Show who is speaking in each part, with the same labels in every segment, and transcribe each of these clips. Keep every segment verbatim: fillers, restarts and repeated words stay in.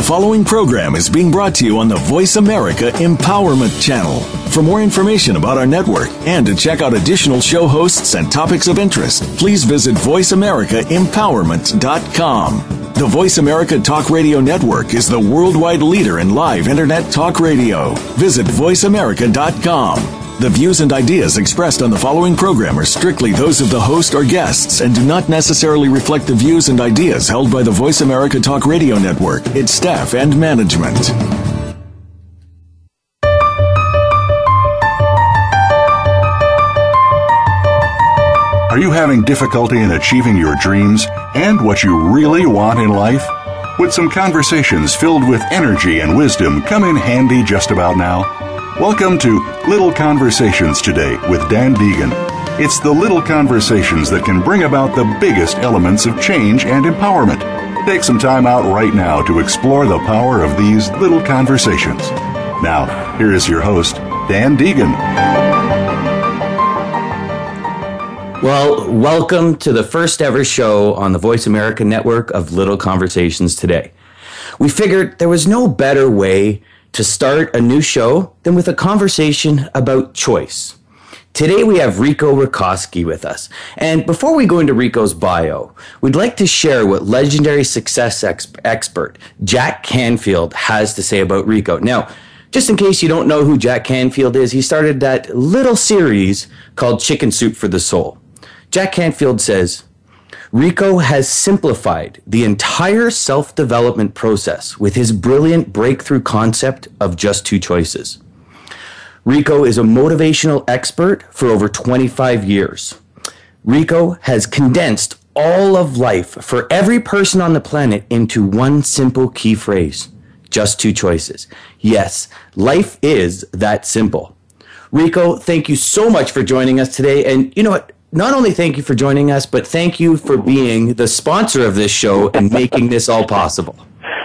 Speaker 1: following program is being brought to you on the Voice America Empowerment Channel. For more information about our network and to check out additional show hosts and topics of interest, please visit voice america empowerment dot com. The Voice America Talk Radio Network is the worldwide leader in live Internet talk radio. Visit voice america dot com. The views and ideas expressed on the following program are strictly those of the host or guests and do not necessarily reflect the views and ideas held by the Voice America Talk Radio Network, its staff, and management.
Speaker 2: Are you having difficulty in achieving your dreams and what you really want in life? Would some conversations filled with energy and wisdom come in handy just about now? Welcome to Little Conversations Today with Dan Deegan. It's the little conversations that can bring about the biggest elements of change and empowerment. Take some time out right now to explore the power of these little conversations. Now, here is your host, Dan Deegan.
Speaker 3: Well, welcome to the first ever show on the Voice America Network of Little Conversations Today. We figured there was no better way to start a new show than with a conversation about choice. Today we have Rico Rakoski with us. And before we go into Rico's bio, we'd like to share what legendary success ex- expert Jack Canfield has to say about Rico. Now, just in case you don't know who Jack Canfield is, he started that little series called Chicken Soup for the Soul. Jack Canfield says, Rico has simplified the entire self-development process with his brilliant breakthrough concept of just two choices. Rico is a motivational expert for over twenty-five years. Rico has condensed all of life for every person on the planet into one simple key phrase, just two choices. Yes, life is that simple. Rico, thank you so much for joining us today. And you know what? Not only thank you for joining us, but thank you for being the sponsor of this show and making this all possible.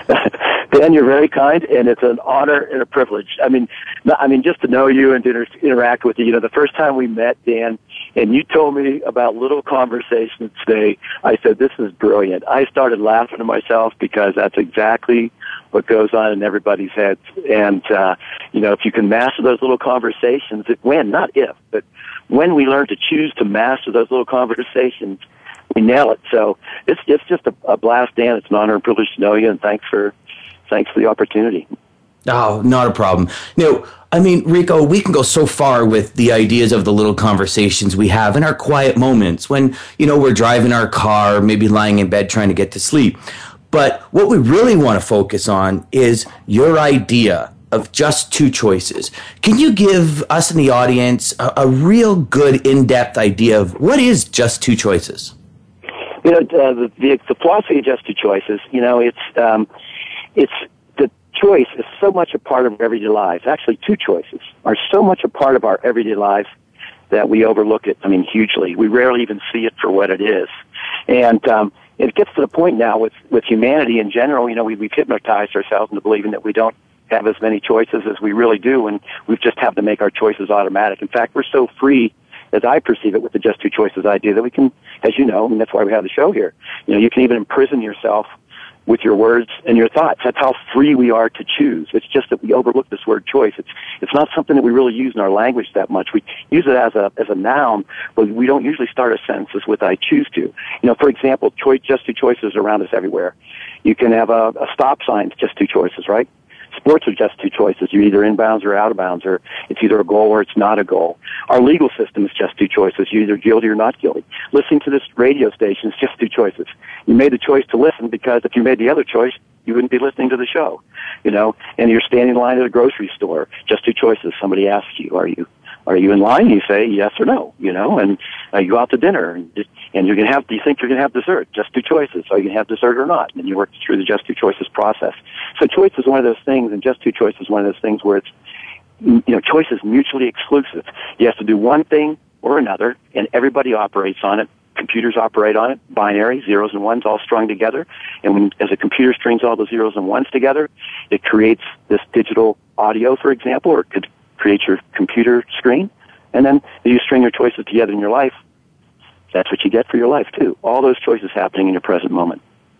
Speaker 4: Dan, you're very kind, and it's an honor and a privilege. I mean, I mean, just to know you and to inter- interact with you. You know, the first time we met, Dan, and you told me about Little Conversations Today, I said, this is brilliant. I started laughing to myself because that's exactly what goes on in everybody's heads. And, uh, you know, if you can master those little conversations, it, when, not if, but when we learn to choose to master those little conversations, we nail it. So it's, it's just a, a blast, Dan. It's an honor and privilege to know you, and thanks for thanks for the opportunity.
Speaker 3: Oh, not a problem. Now, I mean, Rico, we can go so far with the ideas of the little conversations we have in our quiet moments when, you know, we're driving our car, maybe lying in bed trying to get to sleep. But what we really want to focus on is your idea of just two choices. Can you give us and the audience a, a real good in-depth idea of what is just two choices?
Speaker 4: You know, uh, the, the the philosophy of just two choices. You know, it's um, it's the choice is so much a part of everyday life. Actually, two choices are so much a part of our everyday life that we overlook it. I mean, hugely. We rarely even see it for what it is, and um, it gets to the point now with with humanity in general. You know, we, we've hypnotized ourselves into believing that we don't have as many choices as we really do, and we just have to make our choices automatic. In fact, we're so free, as I perceive it, with the just two choices idea that we can, as you know, and that's why we have the show here, you know, you can even imprison yourself with your words and your thoughts. That's how free we are to choose. It's just that we overlook this word choice. It's it's not something that we really use in our language that much. We use it as a as a noun, but we don't usually start a sentence with I choose to. You know, for example, choice, just two choices around us everywhere. You can have a, a stop sign, just two choices, right? Sports are just two choices. You're either inbounds or out of bounds, or it's either a goal or it's not a goal. Our legal system is just two choices. You're either guilty or not guilty. Listening to this radio station is just two choices. You made the choice to listen because if you made the other choice, you wouldn't be listening to the show, you know. And you're standing in line at a grocery store, just two choices. Somebody asks you, are you are you in line? You say yes or no, you know, and uh, you go out to dinner, and, and you're going to have, do you think you're going to have dessert? Just two choices. Are you going to have dessert or not? And you work through the just two choices process. So choice is one of those things, and just two choices is one of those things where it's, you know, choice is mutually exclusive. You have to do one thing or another, and everybody operates on it. Computers operate on it, binary, zeros and ones all strung together. And when, as a computer strings all the zeros and ones together, it creates this digital audio, for example, or it could create your computer screen. And then you string your choices together in your life. That's what you get for your life, too. All those choices happening in your present moment.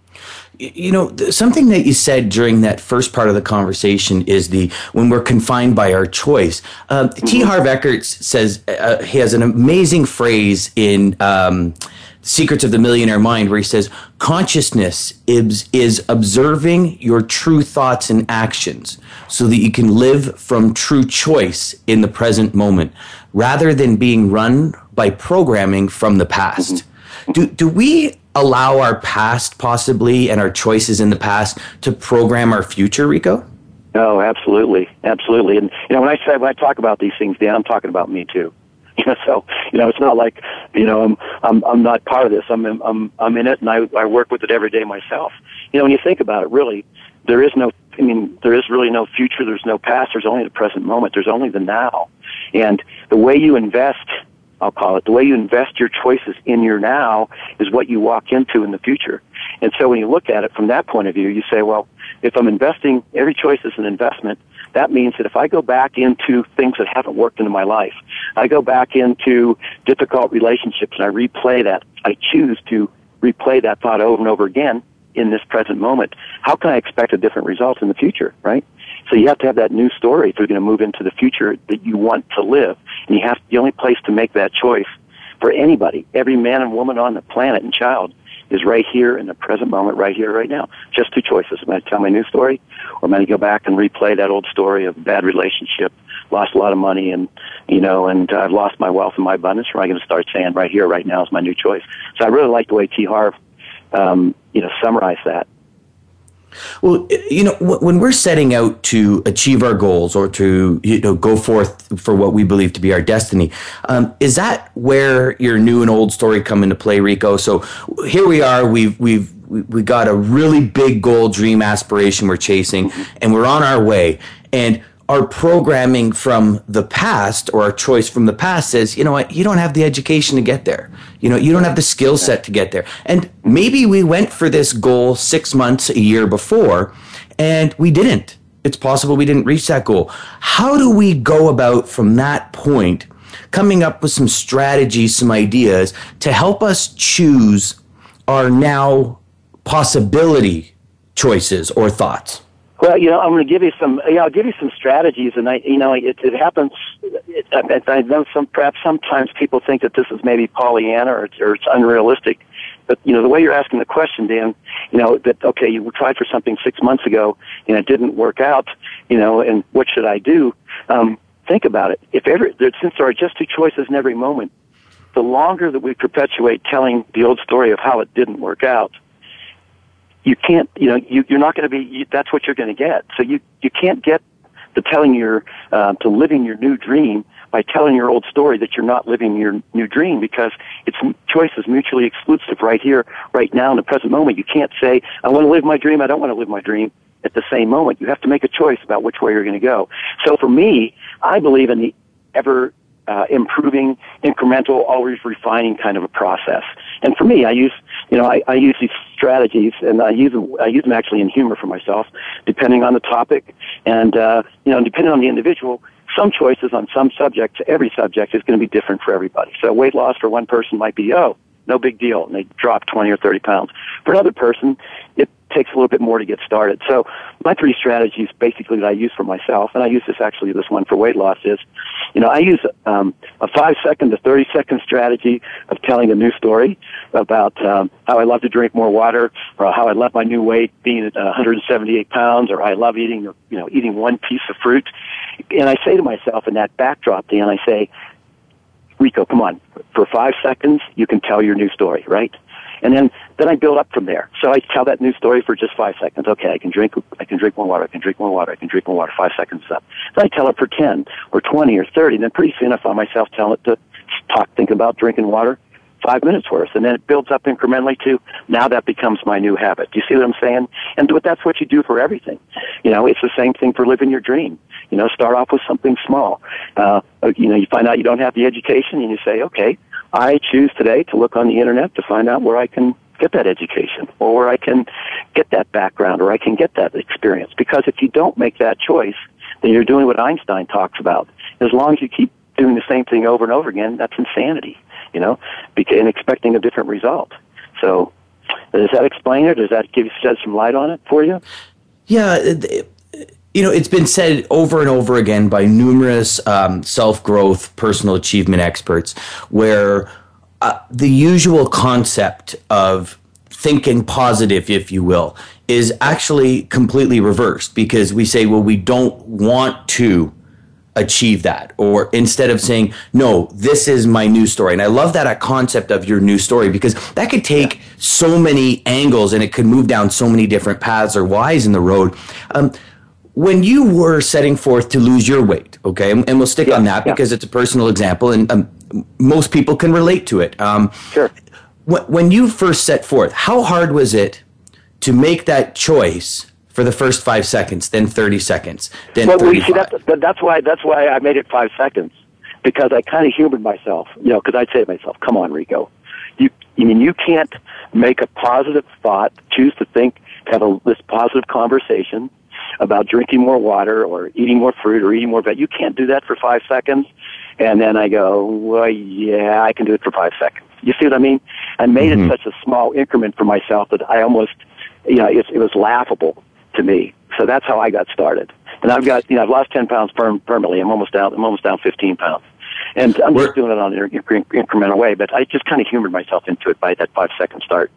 Speaker 3: You know, something that you said during that first part of the conversation is the when we're confined by our choice. Uh, mm-hmm. T. Harv Ekerts says uh, he has an amazing phrase in um, Secrets of the Millionaire Mind where he says, consciousness is, is observing your true thoughts and actions so that you can live from true choice in the present moment rather than being run by programming from the past. Mm-hmm. Do, do we allow our past possibly and our choices in the past to program our future, Rico?
Speaker 4: Oh, absolutely. Absolutely. And, you know, when I say, when I talk about these things, Dan, I'm talking about me too. You know, so, you know, it's not like, you know, I'm, I'm, I'm not part of this. I'm, I'm, I'm in it and I, I work with it every day myself. You know, when you think about it, really, there is no, I mean, there is really no future. There's no past. There's only the present moment. There's only the now. And the way you invest, I'll call it, the way you invest your choices in your now is what you walk into in the future. And so when you look at it from that point of view, you say, well, if I'm investing, every choice is an investment. That means that if I go back into things that haven't worked into my life, I go back into difficult relationships and I replay that, I choose to replay that thought over and over again in this present moment, how can I expect a different result in the future, right? So you have to have that new story if you're going to move into the future that you want to live. And you have the only place to make that choice for anybody, every man and woman on the planet and child, is right here in the present moment, right here, right now. Just two choices. Am I going to tell my new story, or am I going to go back and replay that old story of bad relationship, lost a lot of money, and, you know, and I've lost my wealth and my abundance, or am I going to start saying right here, right now is my new choice? So I really like the way T. Harv, um, you know, summarized that.
Speaker 3: Well, you know, when we're setting out to achieve our goals or to, you know, go forth for what we believe to be our destiny, um, is that where your new and old story come into play, Rico? So here we are, we've, we've, we got a really big goal, dream, aspiration we're chasing, and we're on our way. And our programming from the past, or our choice from the past, says, you know what, you don't have the education to get there. You know, you don't have the skill set to get there. And maybe we went for this goal six months, a year before, and we didn't. It's possible we didn't reach that goal. How do we go about from that point coming up with some strategies, some ideas to help us choose our now possibility choices or thoughts?
Speaker 4: Well, you know, I'm going to give you some. You know, I'll give you some strategies, and I, you know, it, it happens. It, I, I know some. Perhaps sometimes people think that this is maybe Pollyanna or it's, or it's unrealistic. But you know, the way you're asking the question, Dan, you know, that okay, you tried for something six months ago and it didn't work out. You know, and what should I do? Um, think about it. If ever, since there are just two choices in every moment, the longer that we perpetuate telling the old story of how it didn't work out, you can't, you know, you, you're not going to be, you, that's what you're going to get. So you, you can't get to telling your, uh, to living your new dream by telling your old story that you're not living your new dream, because it's choice is mutually exclusive right here, right now in the present moment. You can't say, I want to live my dream, I don't want to live my dream at the same moment. You have to make a choice about which way you're going to go. So for me, I believe in the ever Uh, improving, incremental, always refining kind of a process. And for me, I use, you know, I, I use these strategies, and I use them, I use them actually in humor for myself, depending on the topic, and uh, you know, depending on the individual. Some choices on some subjects, every subject is going to be different for everybody. So weight loss for one person might be, oh, no big deal, and they drop twenty or thirty pounds. For another person, it takes a little bit more to get started. So my three strategies basically that I use for myself, and I use this actually, this one for weight loss is, you know, I use um, a five second to thirty second strategy of telling a new story about um, how I love to drink more water, or how I love my new weight being at one hundred seventy-eight pounds, or I love eating, you know, eating one piece of fruit. And I say to myself in that backdrop, Dan, I say, Rico, come on, for five seconds, you can tell your new story, right? And then, then I build up from there. So I tell that new story for just five seconds. Okay, I can drink, I can drink more water, I can drink more water, I can drink more water, five seconds is up. Then I tell it for ten, or twenty, or thirty, and then pretty soon I find myself telling it to talk, think about drinking water, five minutes worth. And then it builds up incrementally to, now that becomes my new habit. Do you see what I'm saying? And that's what you do for everything. You know, it's the same thing for living your dream. You know, start off with something small. Uh, you know, you find out you don't have the education, and you say, okay, I choose today to look on the internet to find out where I can get that education, or where I can get that background, or I can get that experience. Because if you don't make that choice, then you're doing what Einstein talks about. As long as you keep doing the same thing over and over again, that's insanity, you know, and expecting a different result. So Does that explain it? Does that give you shed some light on it for you?
Speaker 3: Yeah, it, you know, it's been said over and over again by numerous um, self-growth, personal achievement experts, where uh, the usual concept of thinking positive, if you will, is actually completely reversed, because we say, well, we don't want to achieve that, or instead of saying, no, this is my new story. And I love that concept of your new story, because that could take yeah. so many angles, and it could move down so many different paths or whys in the road. Um, when you were setting forth to lose your weight, okay, and, and we'll stick yeah, on that yeah. because it's a personal example, and um, most people can relate to it. Um,
Speaker 4: sure.
Speaker 3: Wh- when you first set forth, how hard was it to make that choice for the first five seconds, then thirty seconds, then
Speaker 4: well,
Speaker 3: thirty-five?
Speaker 4: Well, you see, that's, that's why that's why I made it five seconds, because I kind of humored myself, you know, because I'd say to myself, "Come on, Rico, you, I mean, you can't make a positive thought, choose to think, have a, this positive conversation about drinking more water or eating more fruit or eating more veg. You can't do that for five seconds." And then I go, "Well, yeah, I can do it for five seconds." You see what I mean? I made mm-hmm. it such a small increment for myself that I almost, you know, it, it was laughable to me. So that's how I got started. And I've got, you know, I've lost ten pounds perm- permanently. I'm almost down, I'm almost down fifteen pounds. And I'm just doing it on an inc- incremental way, but I just kind of humored myself into it by that five second start.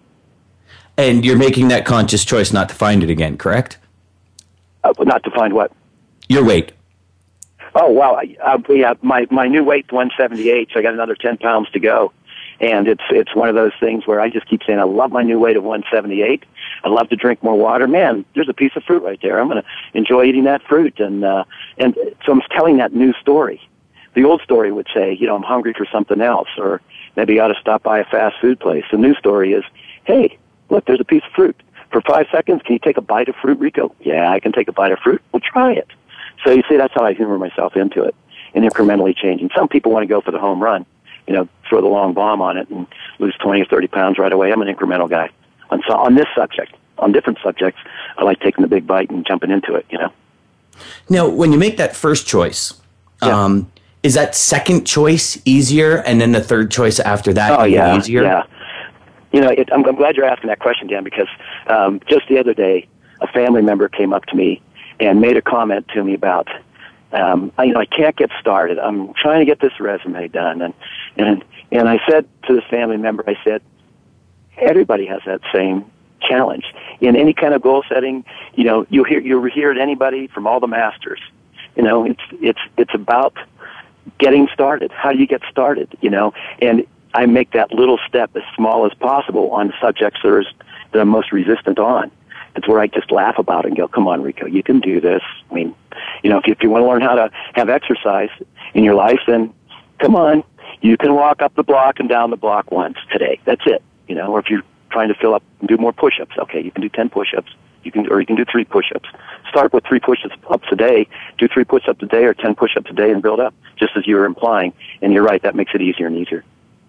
Speaker 3: And you're making that conscious choice not to find it again, correct?
Speaker 4: Uh, not to find what?
Speaker 3: Your weight.
Speaker 4: Oh, wow. Uh, yeah, my, my new weight's one seventy-eight, so I got another ten pounds to go. And it's it's one of those things where I just keep saying, I love my new weight of one seventy-eight. I love to drink more water. Man, there's a piece of fruit right there. I'm going to enjoy eating that fruit. And uh, and so I'm telling that new story. The old story would say, you know, I'm hungry for something else, or maybe I ought to stop by a fast food place. The new story is, hey, look, there's a piece of fruit. For five seconds, can you take a bite of fruit, Rico? Yeah, I can take a bite of fruit. Well, try it. So you see, that's how I humor myself into it, and incrementally changing. Some people want to go for the home run, you know, throw the long bomb on it and lose twenty or thirty pounds right away. I'm an incremental guy. On, so on this subject, on different subjects, I like taking the big bite and jumping into it, you know.
Speaker 3: Now, when you make that first choice,
Speaker 4: yeah.
Speaker 3: um, is that second choice easier, and then the third choice after that
Speaker 4: oh, yeah,
Speaker 3: easier?
Speaker 4: yeah. You know, it, I'm, I'm glad you're asking that question, Dan, because um, just the other day, a family member came up to me and made a comment to me about, um, I, you know, I can't get started. I'm trying to get this resume done. And, and, and I said to this family member, I said, everybody has that same challenge. In any kind of goal setting, you know, you hear, you hear it anybody from all the masters. You know, it's, it's, it's about getting started. How do you get started, you know? And I make that little step as small as possible on subjects that, are, that I'm most resistant on. It's where I just laugh about it and go, come on, Rico, you can do this. I mean, you know, if you, if you want to learn how to have exercise in your life, then come on, you can walk up the block and down the block once today. That's it, you know, or if you're trying to fill up and do more push-ups, okay, you can do ten push-ups, you can, or you can do three push-ups. Start with three push-ups a day, do three push-ups a day or ten push-ups a day and build up, just as you were implying. And you're right, that makes it easier and easier.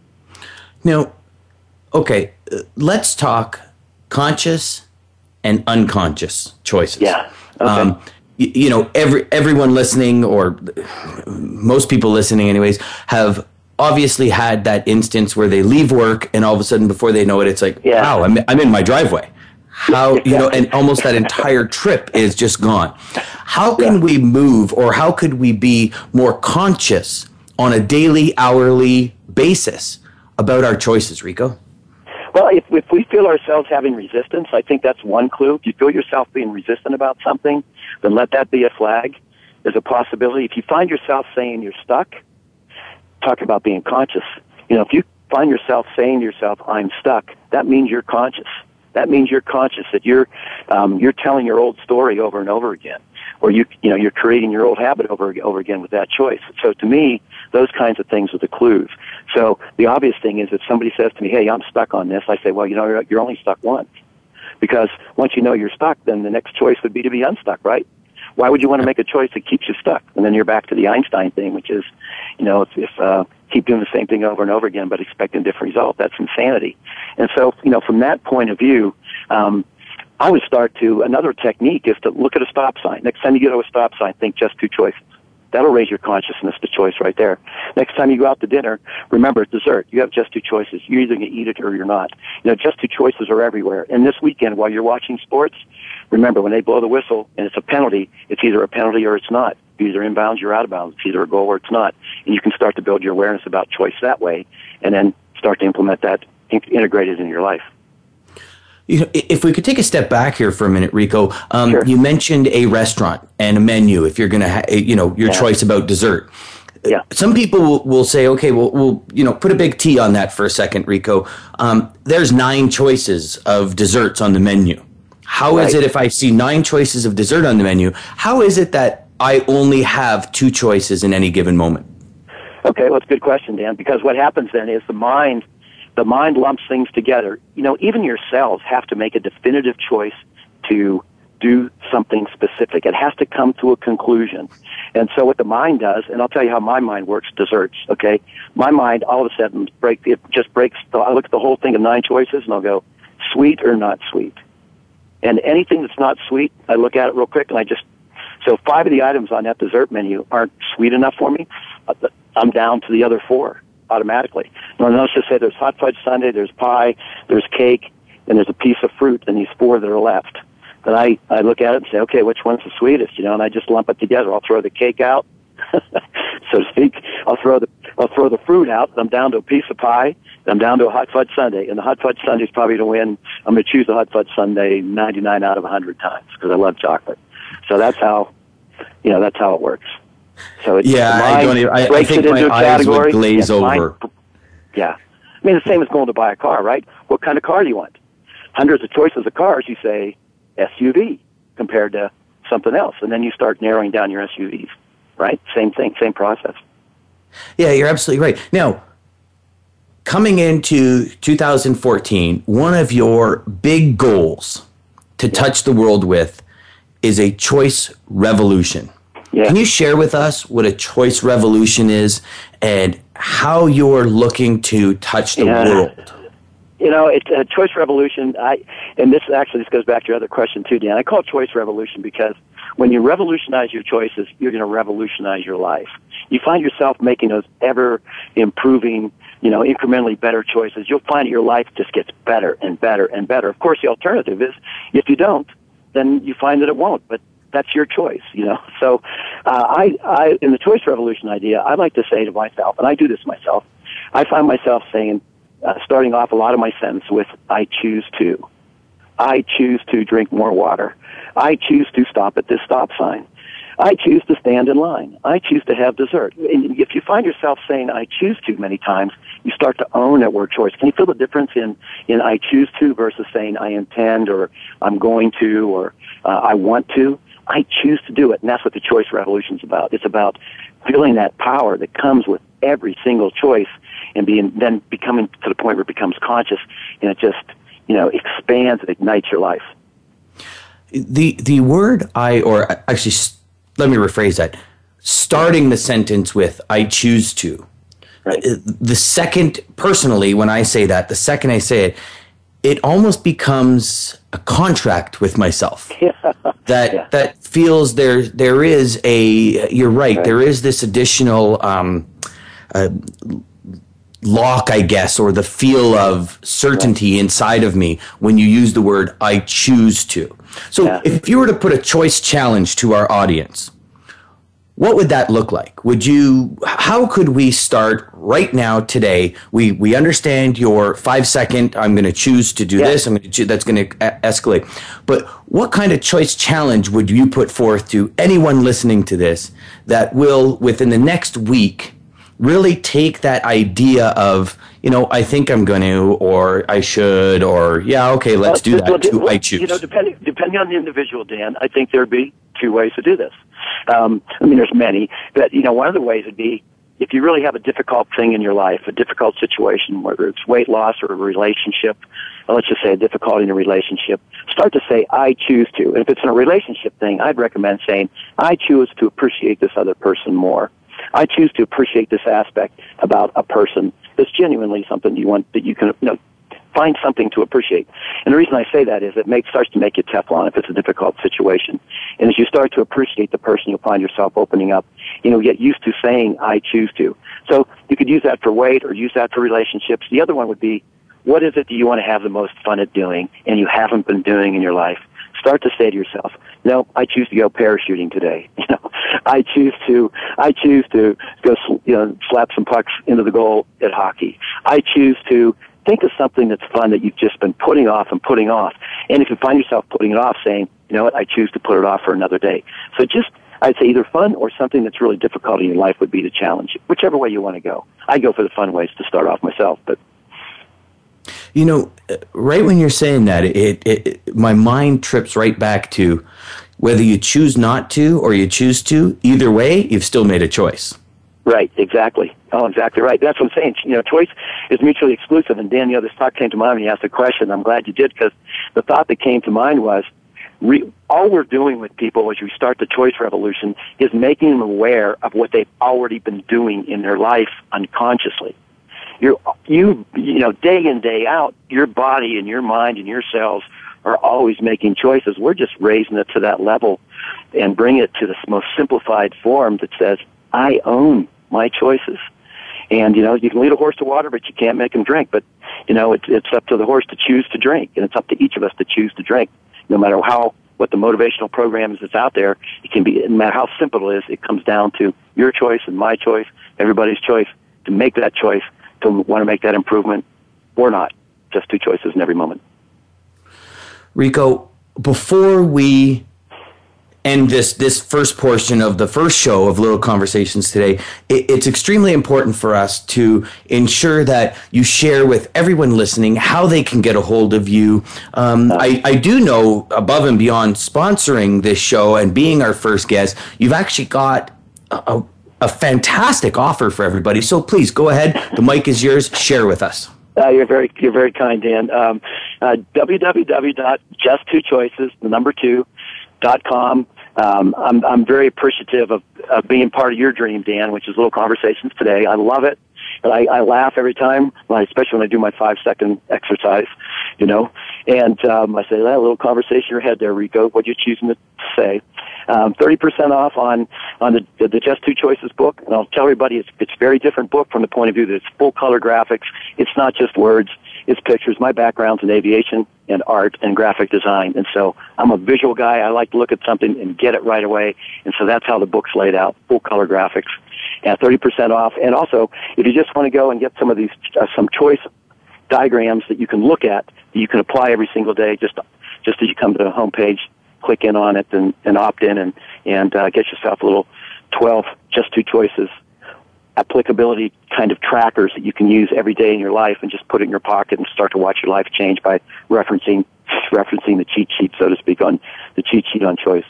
Speaker 3: Now, okay, uh, let's talk conscious and unconscious choices.
Speaker 4: Yeah. Okay.
Speaker 3: Um, you, you know, every everyone listening, or most people listening anyways, have obviously had that instance where they leave work and all of a sudden before they know it, it's like,
Speaker 4: yeah.
Speaker 3: wow, I'm, I'm in my driveway. How, you know, and almost that entire trip is just gone. How can
Speaker 4: yeah.
Speaker 3: we move, or how could we be more conscious on a daily, hourly basis about our choices, Rico?
Speaker 4: Well, if, if we feel ourselves having resistance, I think that's one clue. If you feel yourself being resistant about something, then let that be a flag. There's a possibility. If you find yourself saying you're stuck, talk about being conscious. You know, if you find yourself saying to yourself, I'm stuck, that means you're conscious. That means you're conscious that you're um, you're telling your old story over and over again, or you you know you're creating your old habit over and over again with that choice. So to me, those kinds of things are the clues. So the obvious thing is if somebody says to me, "Hey, I'm stuck on this," I say, "Well, you know, you're, you're only stuck once," because once you know you're stuck, then the next choice would be to be unstuck, right? Why would you want to make a choice that keeps you stuck? And then you're back to the Einstein thing, which is, you know, if, if uh, keep doing the same thing over and over again but expecting a different result, that's insanity. And so, you know, from that point of view, um, I would start to, another technique is to look at a stop sign. Next time you get to a stop sign, think just two choices. That'll raise your consciousness to choice right there. Next time you go out to dinner, remember it's dessert. You have just two choices. You're either going to eat it or you're not. You know, just two choices are everywhere. And this weekend, while you're watching sports, remember when they blow the whistle and it's a penalty, it's either a penalty or it's not. You're either in bounds, you're out of bounds. It's either a goal or it's not. And you can start to build your awareness about choice that way, and then start to implement that, integrate it in your life.
Speaker 3: You know, if we could take a step back here for a minute, Rico, um,
Speaker 4: Sure.
Speaker 3: you mentioned a restaurant and a menu. If you're going to, ha- you know, your
Speaker 4: Yeah.
Speaker 3: choice about dessert.
Speaker 4: Yeah.
Speaker 3: Some people will, will say, okay, well, we'll, you know, put a big T on that for a second, Rico. Um, there's nine choices of desserts on the menu. How is
Speaker 4: Right.
Speaker 3: it if I see nine choices of dessert on the menu? How is it that I only have two choices in any given moment?
Speaker 4: Okay, well, it's a good question, Dan, because what happens then is the mind, the mind lumps things together. You know, even your cells have to make a definitive choice to do something specific. It has to come to a conclusion. And so what the mind does, and I'll tell you how my mind works, desserts, okay? My mind all of a sudden break it just breaks, the, I look at the whole thing of nine choices and I'll go, sweet or not sweet. And anything that's not sweet, I look at it real quick and I just, so five of the items on that dessert menu aren't sweet enough for me. I'm down to the other four automatically. Now, let's just say there's hot fudge sundae, there's pie, there's cake, and there's a piece of fruit in these four that are left. Then I, I look at it and say, okay, which one's the sweetest? You know, and I just lump it together. I'll throw the cake out, so to speak. I'll throw the I'll throw the fruit out. I'm down to a piece of pie. And I'm down to a hot fudge sundae, and the hot fudge sundae is probably to win. I'm going to choose the hot fudge sundae ninety-nine out of one hundred times because I love chocolate. So that's how, you know, that's how it works. So it's
Speaker 3: Yeah, I don't even, I, I think my eyes would glaze
Speaker 4: yeah,
Speaker 3: over.
Speaker 4: Mind, yeah. I mean, the same as going to buy a car, right? What kind of car do you want? Hundreds of choices of cars, you say S U V compared to something else. And then you start narrowing down your S U Vs, right? Same thing, same process.
Speaker 3: Yeah, you're absolutely right. Now, coming into two thousand fourteen, one of your big goals to touch the world with is a choice revolution.
Speaker 4: Yeah.
Speaker 3: Can you share with us what a choice revolution is and how you're looking to touch the
Speaker 4: Yeah.
Speaker 3: world?
Speaker 4: You know, it's a choice revolution. I and this actually this goes back to your other question too, Dan. I call it choice revolution because when you revolutionize your choices, you're going to revolutionize your life. You find yourself making those ever improving, you know, incrementally better choices. You'll find your life just gets better and better and better. Of course, the alternative is if you don't, then you find that it won't. But that's your choice, you know. So, uh, I, I, in the choice revolution idea, I like to say to myself, and I do this myself. I find myself saying, uh, starting off a lot of my sentences with, "I choose to." I choose to drink more water. I choose to stop at this stop sign. I choose to stand in line. I choose to have dessert. And if you find yourself saying "I choose to" many times, you start to own that word choice. Can you feel the difference in, in "I choose to" versus saying "I intend" or "I'm going to" or uh, "I want to"? I choose to do it, and that's what the choice revolution is about. It's about feeling that power that comes with every single choice and being then becoming to the point where it becomes conscious and it just, you know, expands and ignites your life.
Speaker 3: The the word I, or actually, let me rephrase that. Starting the sentence with "I choose to."
Speaker 4: Right.
Speaker 3: The second, personally, when I say that, the second I say it, it almost becomes a contract with myself.
Speaker 4: Yeah.
Speaker 3: That
Speaker 4: Yeah.
Speaker 3: that feels there there is a, you're right,
Speaker 4: Right.
Speaker 3: there is this additional um, uh, lock, I guess, or the feel of certainty inside of me when you use the word "I choose to." So
Speaker 4: Yeah.
Speaker 3: if you were to put a choice challenge to our audience, what would that look like? Would you, how could we start right now today? We we understand your five second, I'm going to choose to do
Speaker 4: Yeah.
Speaker 3: this, I'm going to choose, that's going to escalate. But what kind of choice challenge would you put forth to anyone listening to this that will, within the next week, really take that idea of, you know, I think I'm going to, or I should, or yeah, okay, let's do
Speaker 4: Well,
Speaker 3: that, to
Speaker 4: well,
Speaker 3: I choose.
Speaker 4: You know, depending depending on the individual, Dan, I think there'd be two ways to do this. Um, I mean, there's many, but you know, one of the ways would be if you really have a difficult thing in your life, a difficult situation, whether it's weight loss or a relationship, or let's just say a difficulty in a relationship, start to say, "I choose to." And if it's in a relationship thing, I'd recommend saying, "I choose to appreciate this other person more. I choose to appreciate this aspect about a person that's genuinely something you want, that you can, you know, find something to appreciate. And the reason I say that is it makes, starts to make you Teflon if it's a difficult situation. And as you start to appreciate the person, you'll find yourself opening up. You know, get used to saying, I choose to. So you could use that for weight or use that for relationships. The other one would be, what is it that you want to have the most fun at doing and you haven't been doing in your life? Start to say to yourself, no, I choose to go parachuting today. You know, I choose to, I choose to go, you know, slap some pucks into the goal at hockey. I choose to think of something that's fun that you've just been putting off and putting off. And if you find yourself putting it off, saying, you know what, I choose to put it off for another day. So just, I'd say either fun or something that's really difficult in your life would be the challenge, whichever way you want to go. I go for the fun ways to start off myself, but.
Speaker 3: You know, right when you're saying that, it, it, it my mind trips right back to whether you choose not to or you choose to, either way, you've still made a choice.
Speaker 4: Right, exactly. Oh, exactly right. That's what I'm saying. You know, choice is mutually exclusive. And Dan, you know, this thought came to mind when you asked the question. I'm glad you did, because the thought that came to mind was, re- all we're doing with people as we start the choice revolution is making them aware of what they've already been doing in their life unconsciously. You're, you, you know, day in, day out, your body and your mind and your cells are always making choices. We're just raising it to that level and bring it to the most simplified form that says, I own my choices. And, you know, you can lead a horse to water, but you can't make him drink. But, you know, it's, it's up to the horse to choose to drink, and it's up to each of us to choose to drink. No matter how, what the motivational program is that's out there, it can be, no matter how simple it is, it comes down to your choice and my choice, everybody's choice, to make that choice, to want to make that improvement or not. Just two choices in every moment.
Speaker 3: Rico, before we end this this first portion of the first show of Little Conversations today, it, it's extremely important for us to ensure that you share with everyone listening how they can get a hold of you. Um, I, I do know, above and beyond sponsoring this show and being our first guest, you've actually got a, a, a fantastic offer for everybody. So please go ahead. The mic is yours. Share with us.
Speaker 4: Uh, you're very, you're very kind, Dan. Um, uh, w w w dot just two choices, the number two, dot com. Um, I'm, I'm very appreciative of, of being part of your dream, Dan, which is Little Conversations today. I love it. And I, I laugh every time, especially when I do my five second exercise, you know, and, um, I say, that little conversation in your head there, Rico, what you choosing to say. Um, thirty percent off on, on the, the, the Just Two Choices book. And I'll tell everybody it's, it's a very different book from the point of view that it's full color graphics. It's not just words. It's pictures. My background's in aviation and art and graphic design. And so I'm a visual guy. I like to look at something and get it right away. And so that's how the book's laid out, full color graphics. And thirty percent off. And also, if you just want to go and get some of these, uh, some choice diagrams that you can look at, that you can apply every single day, just, just as you come to the homepage, click in on it and, and opt in and, and uh, get yourself a little twelve Just Two Choices applicability kind of trackers that you can use every day in your life and just put it in your pocket and start to watch your life change by referencing referencing the cheat sheet, so to speak, on the cheat sheet on choice.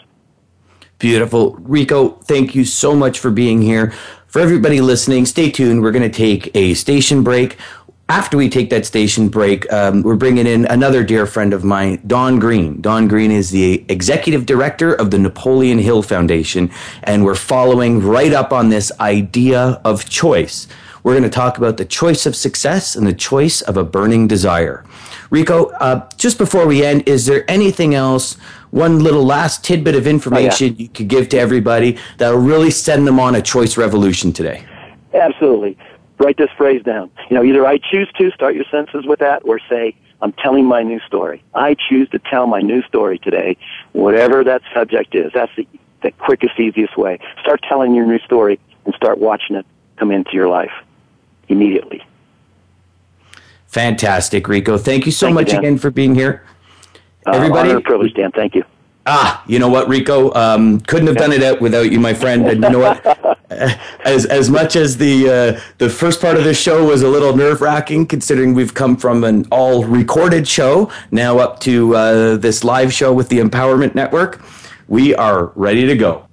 Speaker 3: Beautiful. Rico, thank you so much for being here. For everybody listening, stay tuned. We're going to take a station break. After we take that station break, um, we're bringing in another dear friend of mine, Don Green. Don Green is the executive director of the Napoleon Hill Foundation, and we're following right up on this idea of choice. We're going to talk about the choice of success and the choice of a burning desire. Rico, uh, just before we end, is there anything else, one little last tidbit of information oh, yeah. you could give to everybody that will really send them on a choice revolution today?
Speaker 4: Absolutely. Write this phrase down. You know, either I choose to, start your sentences with that, or say, I'm telling my new story. I choose to tell my new story today, whatever that subject is. That's the, the quickest, easiest way. Start telling your new story and start watching it come into your life immediately.
Speaker 3: Fantastic, Rico. Thank you so
Speaker 4: Thank
Speaker 3: much
Speaker 4: you,
Speaker 3: again for being here.
Speaker 4: Uh,
Speaker 3: Everybody,
Speaker 4: honor and privilege, Dan. Thank you.
Speaker 3: Ah, you know what, Rico? Um, couldn't have done it without you, my friend. And you know what? As as much as the uh, the first part of this show was a little nerve wracking, considering we've come from an all recorded show now up to uh, this live show with the Empowerment Network, we are ready to go.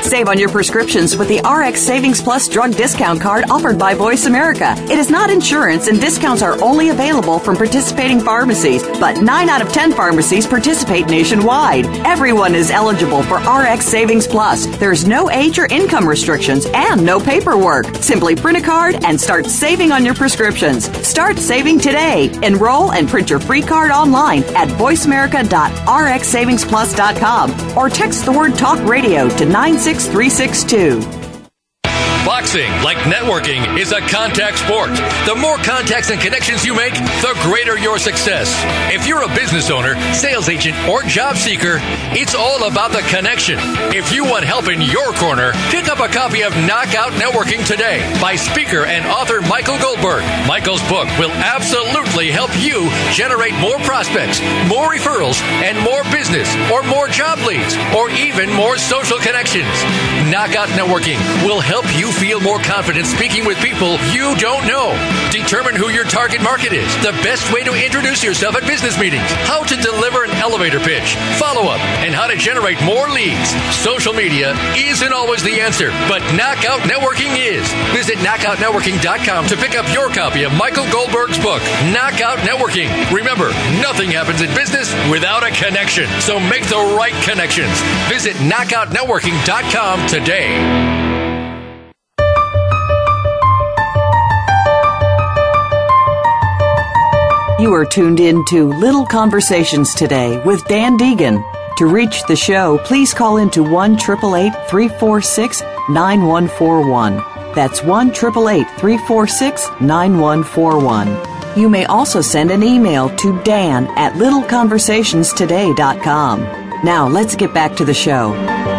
Speaker 5: Save on your prescriptions with the R X Savings Plus drug discount card offered by Voice America. It is not insurance, and discounts are only available from participating pharmacies, but nine out of ten pharmacies participate nationwide. Everyone is eligible for R X Savings Plus. There's no age or income restrictions and no paperwork. Simply print a card and start saving on your prescriptions. Start saving today. Enroll and print your free card online at voice america dot r x savings plus dot com or text the word Talk Radio to nine six three six two.
Speaker 6: Boxing, like networking, is a contact sport. The more contacts and connections you make, the greater your success. If you're a business owner, sales agent, or job seeker, it's all about the connection. If you want help in your corner, pick up a copy of Knockout Networking today by speaker and author Michael Goldberg. Michael's book will absolutely help you generate more prospects, more referrals, and more business, or more job leads, or even more social connections. Knockout Networking will help you feel more confident speaking with people you don't know. Determine who your target market is, the best way to introduce yourself at business meetings, how to deliver an elevator pitch, follow-up, and how to generate more leads. Social media isn't always the answer, but Knockout Networking is. Visit knockout networking dot com to pick up your copy of Michael Goldberg's book, Knockout Networking. Remember, nothing happens in business without a connection, so make the right connections. Visit knockout networking dot com today.
Speaker 5: You are tuned in to Little Conversations today with Dan Deegan. To reach the show, please call into one eight eight eight, three four six, nine one four one. That's one eight eight eight, three four six, nine one four one. You may also send an email to Dan at little conversations today dot com. Now, let's get back to the show.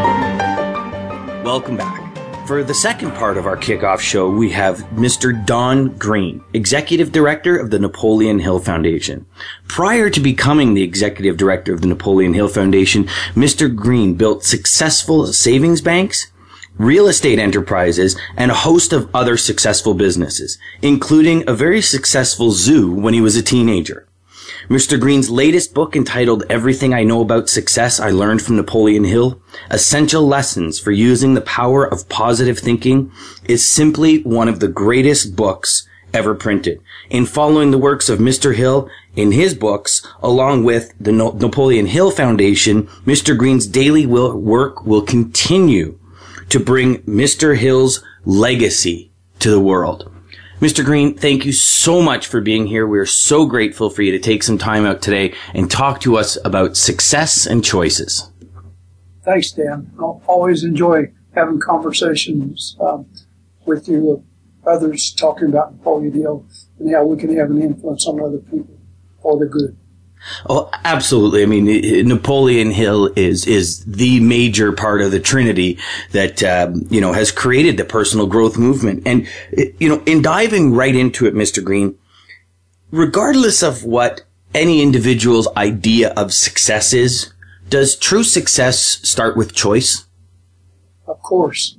Speaker 3: Welcome back. For the second part of our kickoff show, we have Mister Don Green, Executive Director of the Napoleon Hill Foundation. Prior to becoming the Executive Director of the Napoleon Hill Foundation, Mister Green built successful savings banks, real estate enterprises, and a host of other successful businesses, including a very successful zoo when he was a teenager. Mister Green's latest book, entitled Everything I Know About Success I Learned from Napoleon Hill, Essential Lessons for Using the Power of Positive Thinking, is simply one of the greatest books ever printed. In following the works of Mister Hill in his books, along with the Napoleon Hill Foundation, Mister Green's daily work will continue to bring Mister Hill's legacy to the world. Mister Green, thank you so much for being here. We're so grateful for you to take some time out today and talk to us about success and choices.
Speaker 7: Thanks, Dan. I always enjoy having conversations um, with you, uh, others talking about Napoleon Hill and how we can have an influence on other people for the good.
Speaker 3: Oh, absolutely. I mean, Napoleon Hill is is the major part of the Trinity that, um, you know, has created the personal growth movement. And, you know, in diving right into it, Mister Green, regardless of what any individual's idea of success is, does true success start with choice?
Speaker 7: Of course.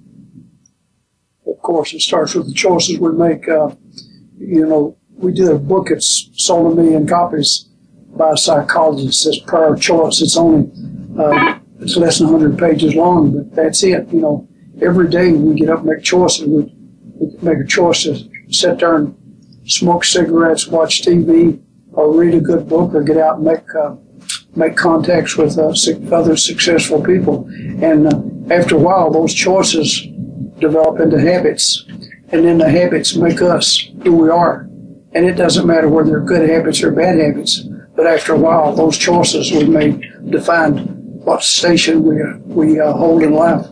Speaker 7: Of course, it starts with the choices we make. Uh, you know, we did a book that's sold a million copies by a psychologist. It's Power of Choice. It's only, uh, it's less than one hundred pages long, but that's it. You know, every day we get up and make choices. We, we make a choice to sit there and smoke cigarettes, watch T V, or read a good book, or get out and make uh, make contacts with uh, other successful people. And uh, after a while, those choices develop into habits, and then the habits make us who we are. And it doesn't matter whether they're good habits or bad habits. But after a while, those choices we made define what station we we uh, hold in life.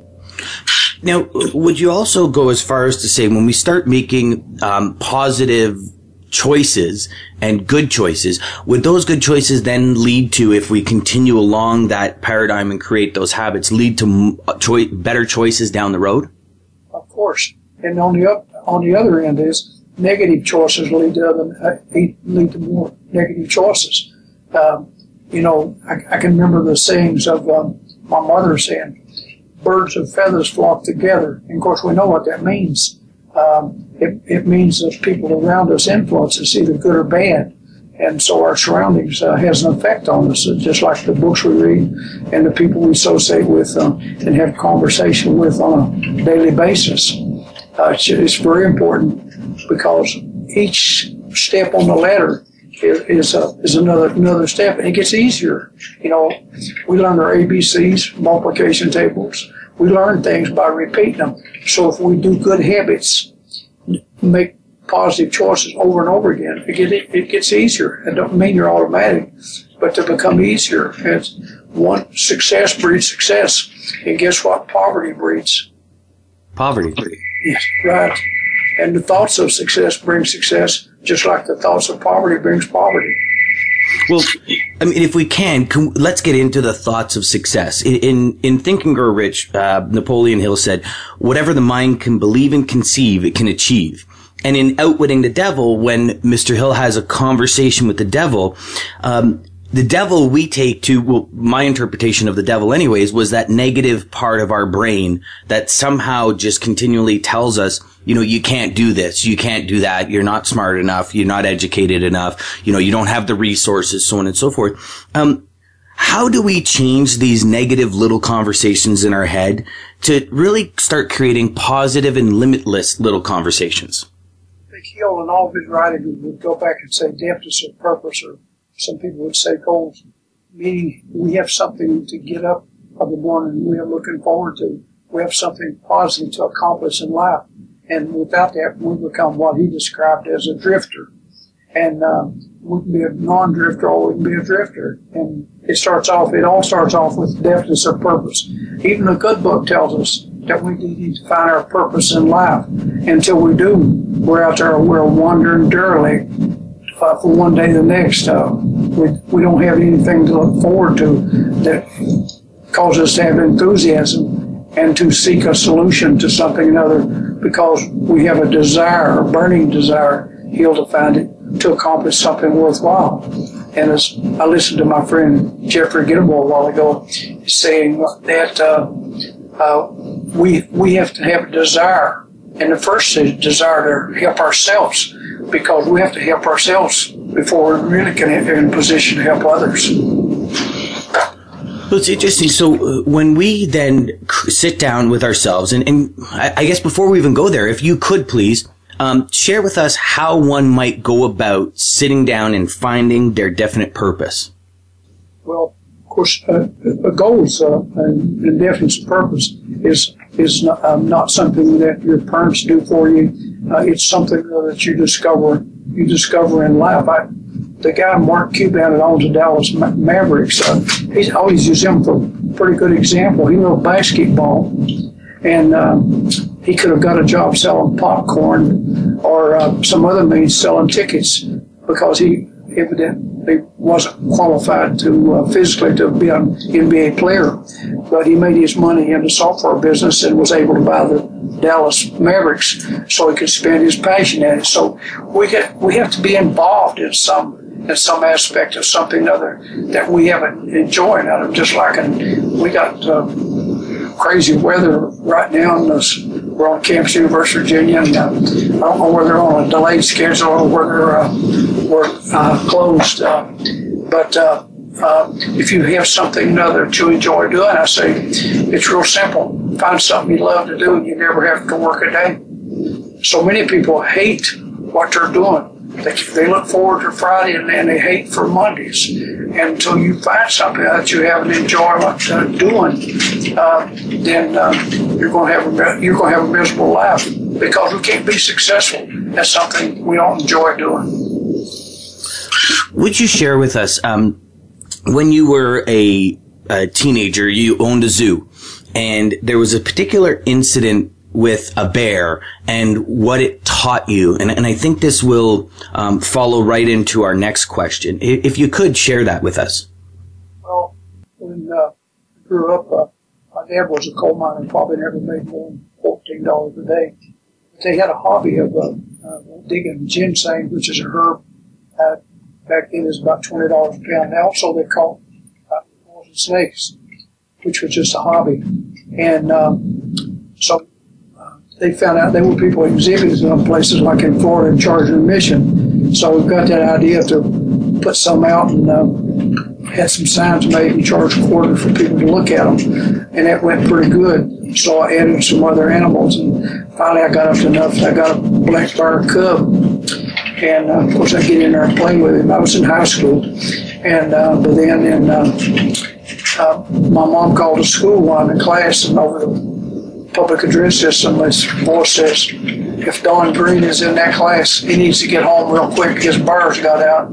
Speaker 3: Now, would you also go as far as to say when we start making um, positive choices and good choices, would those good choices then lead to, if we continue along that paradigm and create those habits, lead to choi- better choices down the road?
Speaker 7: Of course. And on the up, on the other end is negative choices lead to other, lead to more negative choices. Um, you know, I, I can remember the sayings of um, my mother saying, birds of feathers flock together. And of course, we know what that means. Um, it, it means that people around us influence us, either good or bad. And so our surroundings uh, has an effect on us, just like the books we read and the people we associate with uh, and have conversation with on a daily basis. Uh, it's, it's very important because each step on the ladder is is, uh, is another another step, and it gets easier. You know, we learn our A B Cs, multiplication tables. We learn things by repeating them. So if we do good habits, make positive choices over and over again, it, get, it gets easier. It don't mean you're automatic, but to become easier. And one success breeds success, and guess what? Poverty breeds
Speaker 3: poverty.
Speaker 7: Yes, right. And the thoughts of success bring success, just like the thoughts of poverty brings poverty.
Speaker 3: Well, I mean, if we can, can let's get into the thoughts of success. In in, in Think and Grow Rich, uh, Napoleon Hill said, "Whatever the mind can believe and conceive, it can achieve." And in Outwitting the Devil, when Mister Hill has a conversation with the devil, um, the devil we take to, well, my interpretation of the devil anyways, was that negative part of our brain that somehow just continually tells us, you know, you can't do this, you can't do that, you're not smart enough, you're not educated enough, you know, you don't have the resources, so on and so forth. Um, how do we change these negative little conversations in our head to really start creating positive and limitless little conversations?
Speaker 7: Hill in all of his writing would go back and say depth of purpose, or some people would say goals, meaning we have something to get up of the morning we are looking forward to. We have something positive to accomplish in life. And without that, we become what he described as a drifter. And um, we can be a non-drifter or we can be a drifter. And it starts off, it all starts off with depthness of purpose. Even the good book tells us that we need to find our purpose in life. Until we do, we're out there, we're a wandering derelict uh, from one day to the next. Uh, we, we don't have anything to look forward to that causes us to have enthusiasm and to seek a solution to something or another, because we have a desire, a burning desire, Hill to find it, to accomplish something worthwhile. And as I listened to my friend Jeffrey Gilmore a while ago saying that uh, uh, we we have to have a desire, and the first is desire to help ourselves, because we have to help ourselves before we really can be in a position to help others.
Speaker 3: Well, it's interesting. So uh, when we then sit down with ourselves, and, and I, I guess before we even go there, if you could please um, share with us how one might go about sitting down and finding their definite purpose.
Speaker 7: Well, of course, uh, a goal is, uh, and, and definite purpose is is not, um, not something that your parents do for you. Uh, it's something that you discover you discover in life. I, The guy, Mark Cuban, that owns the Dallas Ma- Mavericks, uh, he's always used him for a pretty good example. He loved basketball, and um, he could have got a job selling popcorn or uh, some other means selling tickets, because he evidently wasn't qualified to uh, physically to be an N B A player. But he made his money in the software business and was able to buy the Dallas Mavericks so he could spend his passion at it. So we get, we have to be involved in some in some aspect of something other that we haven't enjoyed out of. Just like in, we got uh, crazy weather right now. In this, we're on campus, University of Virginia, and uh, I don't know whether they're on a delayed schedule or whether uh, we're uh, closed. Uh, but uh, uh, if you have something other to enjoy doing, I say it's real simple. Find something you love to do, and you never have to work a day. So many people hate what they're doing. They, they look forward to Friday and then they hate for Mondays. And until you find something that you have an enjoyment uh, doing, uh, then uh, you're going to have a you're going to have a miserable life, because we can't be successful at something we don't enjoy doing.
Speaker 3: Would you share with us, um, when you were a, a teenager, you owned a zoo, and there was a particular incident with a bear and what it taught you. And, and I think this will um, follow right into our next question. If you could share that with us.
Speaker 7: Well, when uh, I grew up, uh, my dad was a coal miner, probably never made more than fourteen dollars a day. But they had a hobby of uh, uh, digging ginseng, which is a herb. Uh, back then it was about twenty dollars a pound. Now also they caught uh, poison snakes, which was just a hobby. And um, so they found out there were people exhibiting in places like in Florida and charging admission. So we got that idea to put some out and uh, had some signs made and charged a quarter for people to look at them, and that went pretty good. So I added some other animals, and finally I got up to enough that I got a black bear cub, and uh, of course I get in there and play with him. I was in high school, and uh, but then in, uh, uh, my mom called the school while I'm in class, and over the public address system, this voice says, if Don Green is in that class, he needs to get home real quick. His bears got out.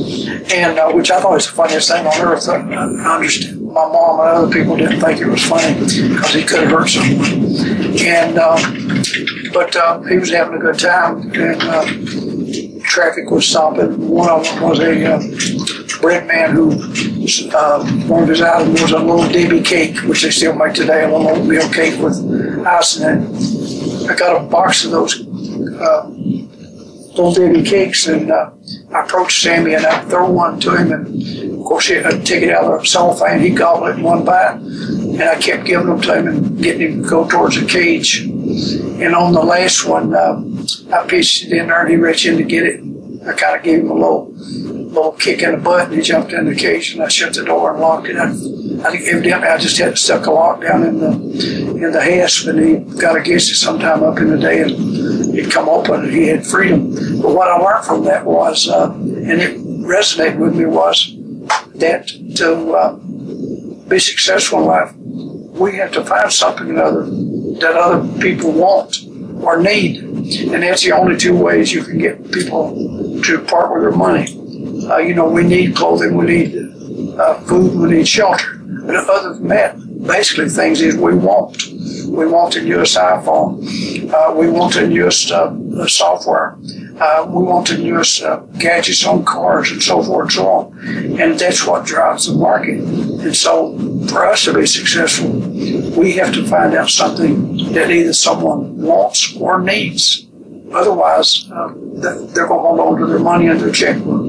Speaker 7: And uh, which I thought was the funniest thing on earth. I, I understand. My mom and other people didn't think it was funny because he could have hurt someone. And uh, but uh, he was having a good time, and uh, traffic was stopping. One of them was a uh, bread man who uh, one of his items was a little Debbie cake, which they still make today, a little oatmeal cake with ice in it. I got a box of those uh, little Debbie cakes, and uh, I approached Sammy and I throw one to him, and of course he had to take it out of the cellophane. He gobbled it in one bite, and I kept giving them to him and getting him to go towards the cage. And on the last one, uh, I pitched it in there, and he reached in to get it. I kind of gave him a little, little kick in the butt, and he jumped in the cage, and I shut the door and locked it. I, I think evidently I just had stuck a lock down in the in the hasp, and he got a guess it sometime up in the day, and he'd come open, and he had freedom. But what I learned from that was, uh, and it resonated with me, was that to uh, be successful in life, we have to find something other that other people want or need, and that's the only two ways you can get people to part with their money. Uh, you know, we need clothing, we need uh, food, we need shelter. But other than that, basically things is we want. We want the newest iPhone. Uh, we want the newest uh, software. Uh, we want the newest uh, gadgets on cars and so forth and so on. And that's what drives the market. And so for us to be successful, we have to find out something that either someone wants or needs. Otherwise, uh, they're going to hold on to their money and their checkbook.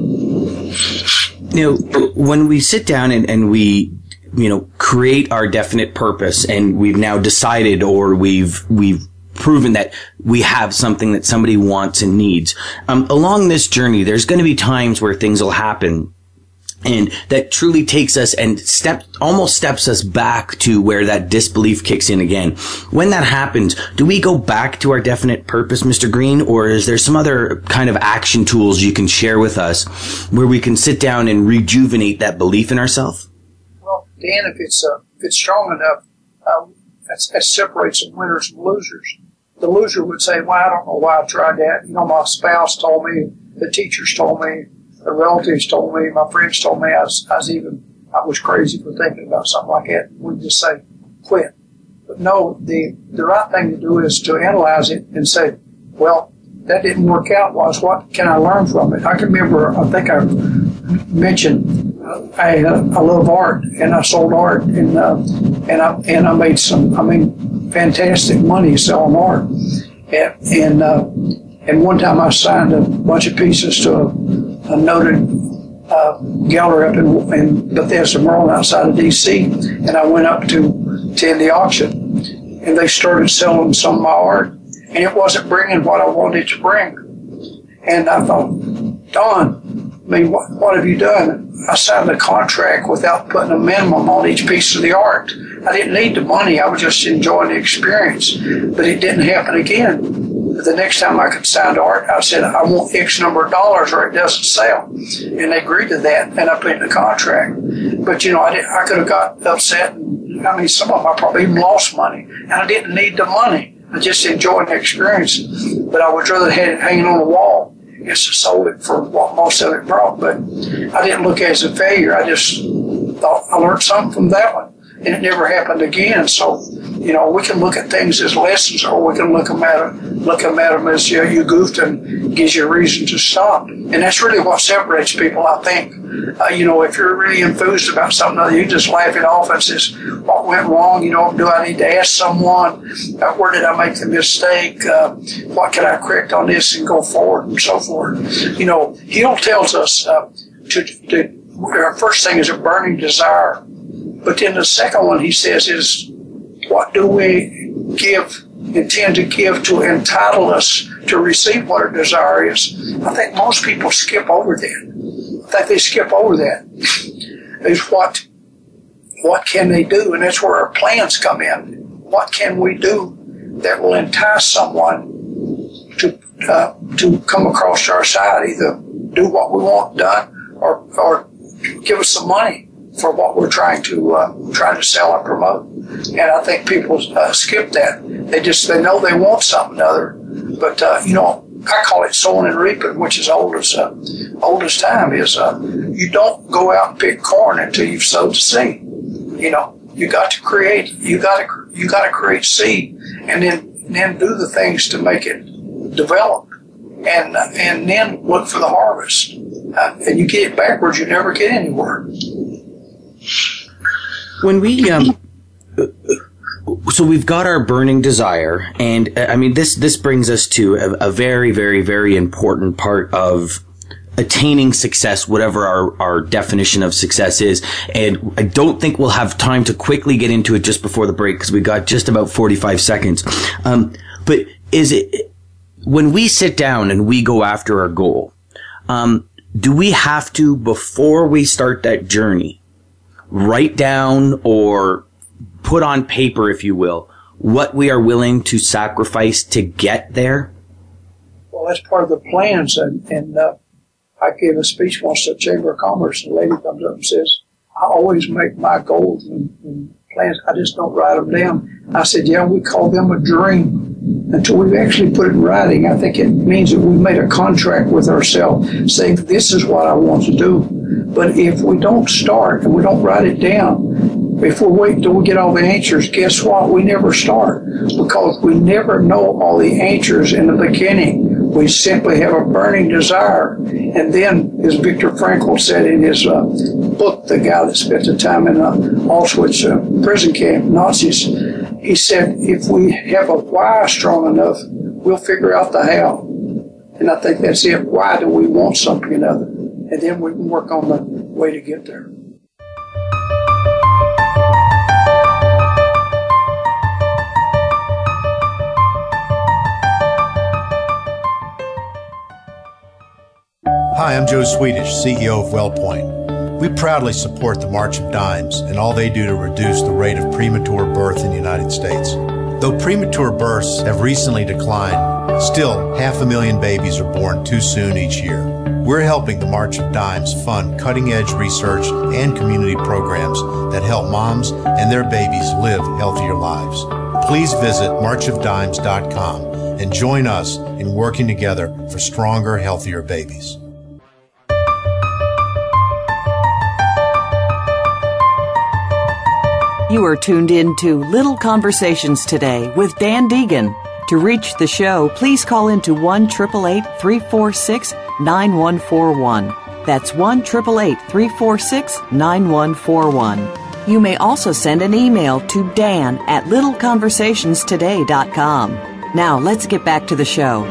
Speaker 3: You know, when we sit down and, and we, you know, create our definite purpose, and we've now decided, or we've, we've proven that we have something that somebody wants and needs. Um, along this journey, there's going to be times where things will happen, and that truly takes us and step, almost steps us back to where that disbelief kicks in again. When that happens, do we go back to our definite purpose, Mister Green, or is there some other kind of action tools you can share with us where we can sit down and rejuvenate that belief in ourselves?
Speaker 7: Well, Dan, if it's uh, if it's strong enough, uh, that, that separates the winners from losers. The loser would say, well, I don't know why I tried that. You know, my spouse told me, the teachers told me, the relatives told me, my friends told me I was, I was even, I was crazy for thinking about something like that. We'd just say, quit. But no, the, the right thing to do is to analyze it and say, well, that didn't work out. Was what can I learn from it? I can remember, I think I mentioned, uh, I, uh, I love art, and I sold art, and, uh, and I, and I made some, I mean, fantastic money selling art. And, and, uh, and one time I signed a bunch of pieces to a, a noted uh, gallery up in, in Bethesda, Maryland, outside of D C, and I went up to attend the auction, and they started selling some of my art, and it wasn't bringing what I wanted it to bring. And I thought, Don, I mean, what, what have you done? I signed a contract without putting a minimum on each piece of the art. I didn't need the money, I was just enjoying the experience, but it didn't happen again. The next time I could sign art, I said, I want X number of dollars or it doesn't sell. And they agreed to that, and I put in the contract. But, you know, I, did, I could have got upset. And, I mean, some of them I probably even lost money. And I didn't need the money. I just enjoyed the experience. But I would rather have it hanging on the wall. Yes, I sold it for what most of it brought. But I didn't look at it as a failure. I just thought I learned something from that one. And it never happened again. So, you know, we can look at things as lessons, or we can look at them, look at them as, you know, you goofed and gives you a reason to stop. And that's really what separates people, I think. Uh, you know, if you're really enthused about something, you just laugh it off and says, what went wrong? You know, do I need to ask someone? Uh, where did I make the mistake? Uh, what can I correct on this and go forward and so forth? You know, Hill tells us uh, to, to, our first thing is a burning desire. But then the second one, he says, is what do we give, intend to give to entitle us to receive what our desire is? I think most people skip over that. think they skip over that. Is what what can they do? And that's where our plans come in. What can we do that will entice someone to uh, to come across to our side, either do what we want done or or give us some money for what we're trying to uh, trying to sell and promote. And I think people uh, skip that. They just they know they want something other, but uh, you know, I call it sowing and reaping, which is old as uh, old as time. Is uh, you don't go out and pick corn until you've sowed the seed. You know, you got to create. You got to you got to create seed, and then then do the things to make it develop, and uh, and then look for the harvest. Uh, and you get it backwards, you never get anywhere.
Speaker 3: When we um, so we've got our burning desire, and uh, I mean this this brings us to a, a very very very important part of attaining success, whatever our, our definition of success is. And I don't think we'll have time to quickly get into it just before the break, because we got just about forty-five seconds. Um, but is it, when we sit down and we go after our goal, um, do we have to, before we start that journey, write down or put on paper, if you will, what we are willing to sacrifice to get there?
Speaker 7: Well, that's part of the plans. And, and uh, I gave a speech once at Chamber of Commerce, and a lady comes up and says, I always make my goals and, and plans, I just don't write them down. I said, yeah, we call them a dream. Until we've actually put it in writing, I think it means that we've made a contract with ourselves saying, this is what I want to do. But if we don't start and we don't write it down, if we wait until we get all the answers, guess what? We never start, because we never know all the answers in the beginning. We simply have a burning desire. And then, as Viktor Frankl said in his uh, book, the guy that spent the time in uh, Auschwitz uh, prison camp, Nazis, he said, if we have a why strong enough, we'll figure out the how. And I think that's it. Why do we want something other? And then we can work on the way to get there.
Speaker 8: Hi, I'm Joe Swedish, C E O of WellPoint. We proudly support the March of Dimes and all they do to reduce the rate of premature birth in the United States. Though premature births have recently declined, still half a million babies are born too soon each year. We're helping the March of Dimes fund cutting-edge research and community programs that help moms and their babies live healthier lives. Please visit march of dimes dot com and join us in working together for stronger, healthier babies.
Speaker 5: You are tuned in to Little Conversations Today with Dan Deegan. To reach the show, please call into one eight eight eight, three four six, nine one four one. That's one eight eight eight, three four six, nine one four one. You may also send an email to dan at little conversations today dot com. Now, let's get back to the show.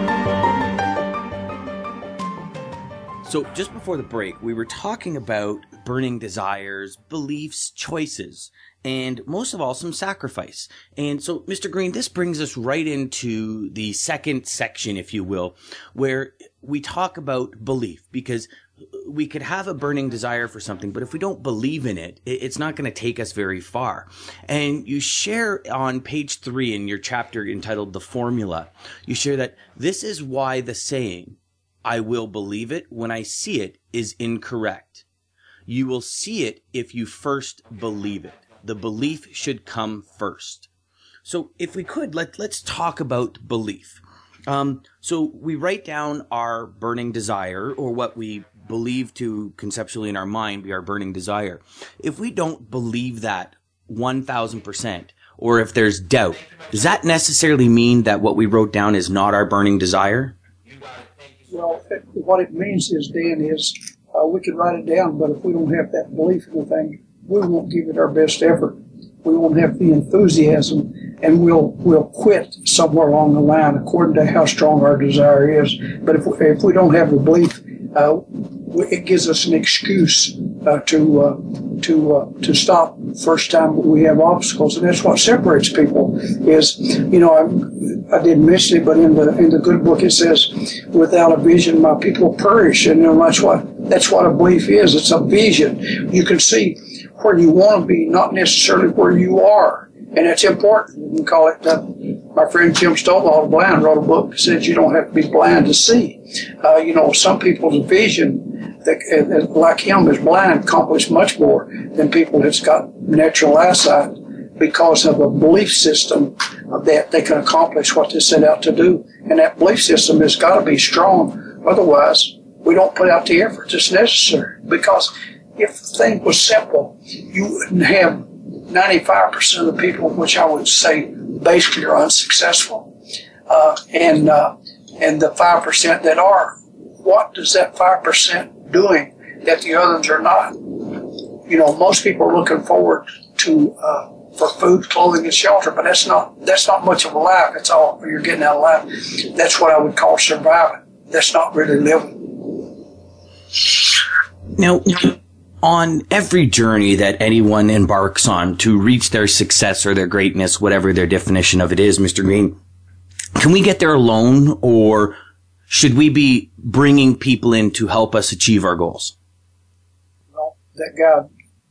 Speaker 3: So just before the break, we were talking about burning desires, beliefs, choices, and most of all, some sacrifice. And so, Mister Green, this brings us right into the second section, if you will, where we talk about belief, because we could have a burning desire for something, but if we don't believe in it, it's not going to take us very far. And you share on page three in your chapter entitled The Formula, you share that this is why the saying, I will believe it when I see it, is incorrect. You will see it if you first believe it. The belief should come first. So if we could, let, let's talk about belief. Um, so we write down our burning desire, or what we believe to conceptually in our mind be our burning desire. If we don't believe that one thousand percent, or if there's doubt, does that necessarily mean that what we wrote down is not our burning desire?
Speaker 7: Well, it, what it means is, Dan, is uh, we can write it down, but if we don't have that belief in the thing, we won't give it our best effort. We won't have the enthusiasm, and we'll we'll quit somewhere along the line according to how strong our desire is. But if we, if we don't have the belief, uh, it gives us an excuse uh, to uh, to uh, to stop first time we have obstacles, and that's what separates people. Is, you know, I, I didn't mention it, but in the in the good book it says, "Without a vision, my people perish," and you know, that's what that's what a belief is. It's a vision. You can see where you want to be, not necessarily where you are. And it's important. You can call it, uh, my friend Jim Stovall, the blind, wrote a book that says you don't have to be blind to see. Uh, you know, some people's vision, that, uh, like him, is blind, accomplish much more than people that's got natural eyesight because of a belief system that they can accomplish what they set out to do. And that belief system has got to be strong. Otherwise, we don't put out the effort that's necessary. Because if the thing was simple, you wouldn't have ninety-five percent of the people, which I would say basically are unsuccessful, uh, and uh, and the five percent that are. What does that five percent doing that the others are not? You know, most people are looking forward to uh, for food, clothing, and shelter, but that's not that's not much of a life. That's all you're getting out of life. That's what I would call surviving. That's not really living.
Speaker 3: Now, on every journey that anyone embarks on to reach their success or their greatness, whatever their definition of it is, Mister Green, can we get there alone, or should we be bringing people in to help us achieve our goals?
Speaker 7: Well, that guy,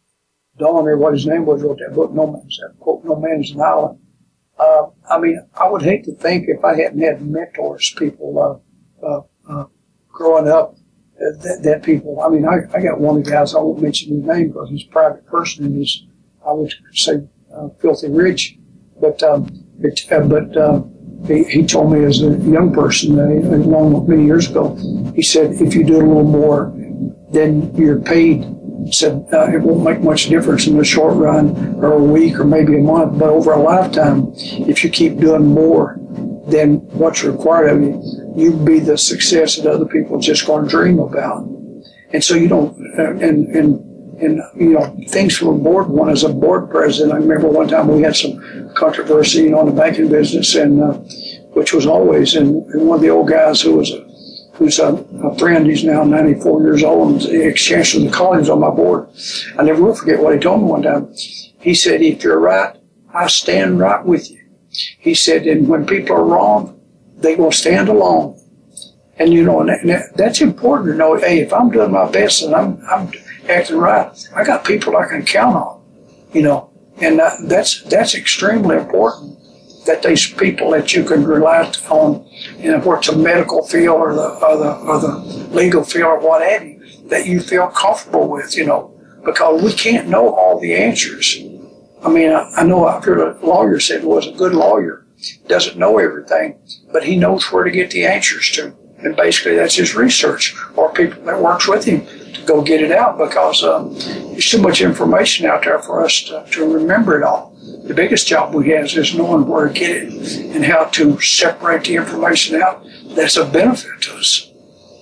Speaker 7: Don, or what his name was, wrote that book, No Man's, that quote, No Man's an Island. Uh, I mean, I would hate to think if I hadn't had mentors, people uh, uh, uh, growing up, That, that people, I mean, I, I got one of the guys, I won't mention his name because he's a private person and he's, I would say, uh, filthy rich. But, um, it, uh, but, uh, he, he told me as a young person, uh, long, many years ago, he said, if you do a little more, then you're paid. He said, uh, it won't make much difference in the short run or a week or maybe a month, but over a lifetime, if you keep doing more than what's required of you, you be the success that other people are just going to dream about. And so you don't, uh, and, and, and, you know, things from a board, one as a board president, I remember one time we had some controversy, you know, in the banking business, and, uh, which was always, and, and one of the old guys who was a, who's a, a friend, he's now ninety-four years old, and was the ex-chancellor of the college on my board. I never will forget what he told me one time. He said, if you're right, I stand right with you. He said, and when people are wrong, they will stand alone. And, you know, and that, that's important to know, hey, if I'm doing my best and I'm, I'm acting right, I got people I can count on, you know. And uh, that's that's extremely important, that these people that you can rely on, you know, whether it's a medical field or the, or the, or the legal field or what have you, that you feel comfortable with, you know, because we can't know all the answers. I mean, I, I know I've heard a lawyer said was a good lawyer doesn't know everything, but he knows where to get the answers to. And basically that's his research, or people that works with him to go get it out, because um, there's too much information out there for us to, to remember it all. The biggest job we have is knowing where to get it and how to separate the information out that's a benefit to us.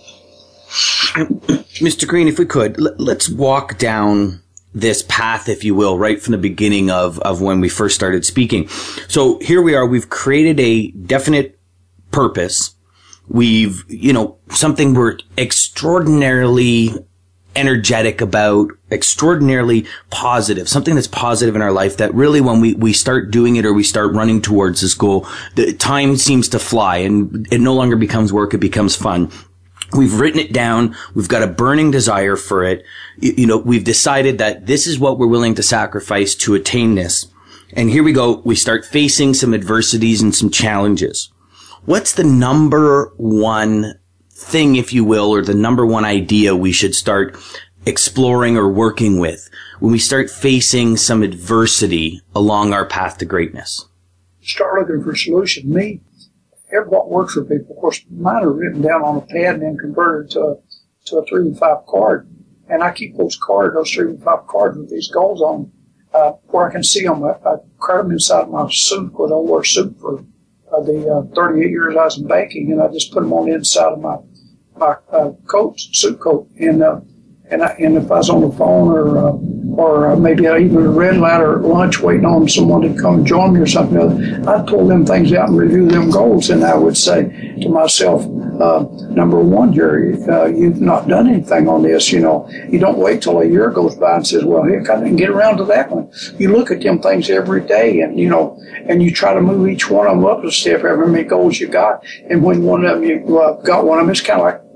Speaker 3: Mister Green, if we could, let's walk down this path, if you will, right from the beginning of, of when we first started speaking. So here we are, we've created a definite purpose. We've, you know, something we're extraordinarily energetic about, extraordinarily positive, something that's positive in our life that really when we, we start doing it or we start running towards this goal, the time seems to fly and it no longer becomes work, it becomes fun. We've written it down. We've got a burning desire for it. You, you know, we've decided that this is what we're willing to sacrifice to attain this. And here we go. We start facing some adversities and some challenges. What's the number one thing, if you will, or the number one idea we should start exploring or working with when we start facing some adversity along our path to greatness?
Speaker 7: Start looking for a solution. Me, every what works for people, of course, mine are written down on a pad and then converted to a, to a three and five card. And I keep those cards, those three and five cards with these goals on, uh, where I can see them. I, I card them inside my suit, because I wore a suit for uh, the uh, thirty-eight years I was in banking, and I just put them on the inside of my my uh, coat, suit coat. And uh, and I, and if I was on the phone or uh, or uh, maybe even a red light or lunch waiting on someone to come join me or something, I'd pull them things out and review them goals, and I would say to myself, uh, number one, Jerry, uh, you've not done anything on this. You know, you don't wait till a year goes by and says, well, heck, I didn't get around to that one. You look at them things every day, and, you know, and you try to move each one of them up a step, however many goals you got. And when one of them, you uh, got one of them, it's kind of like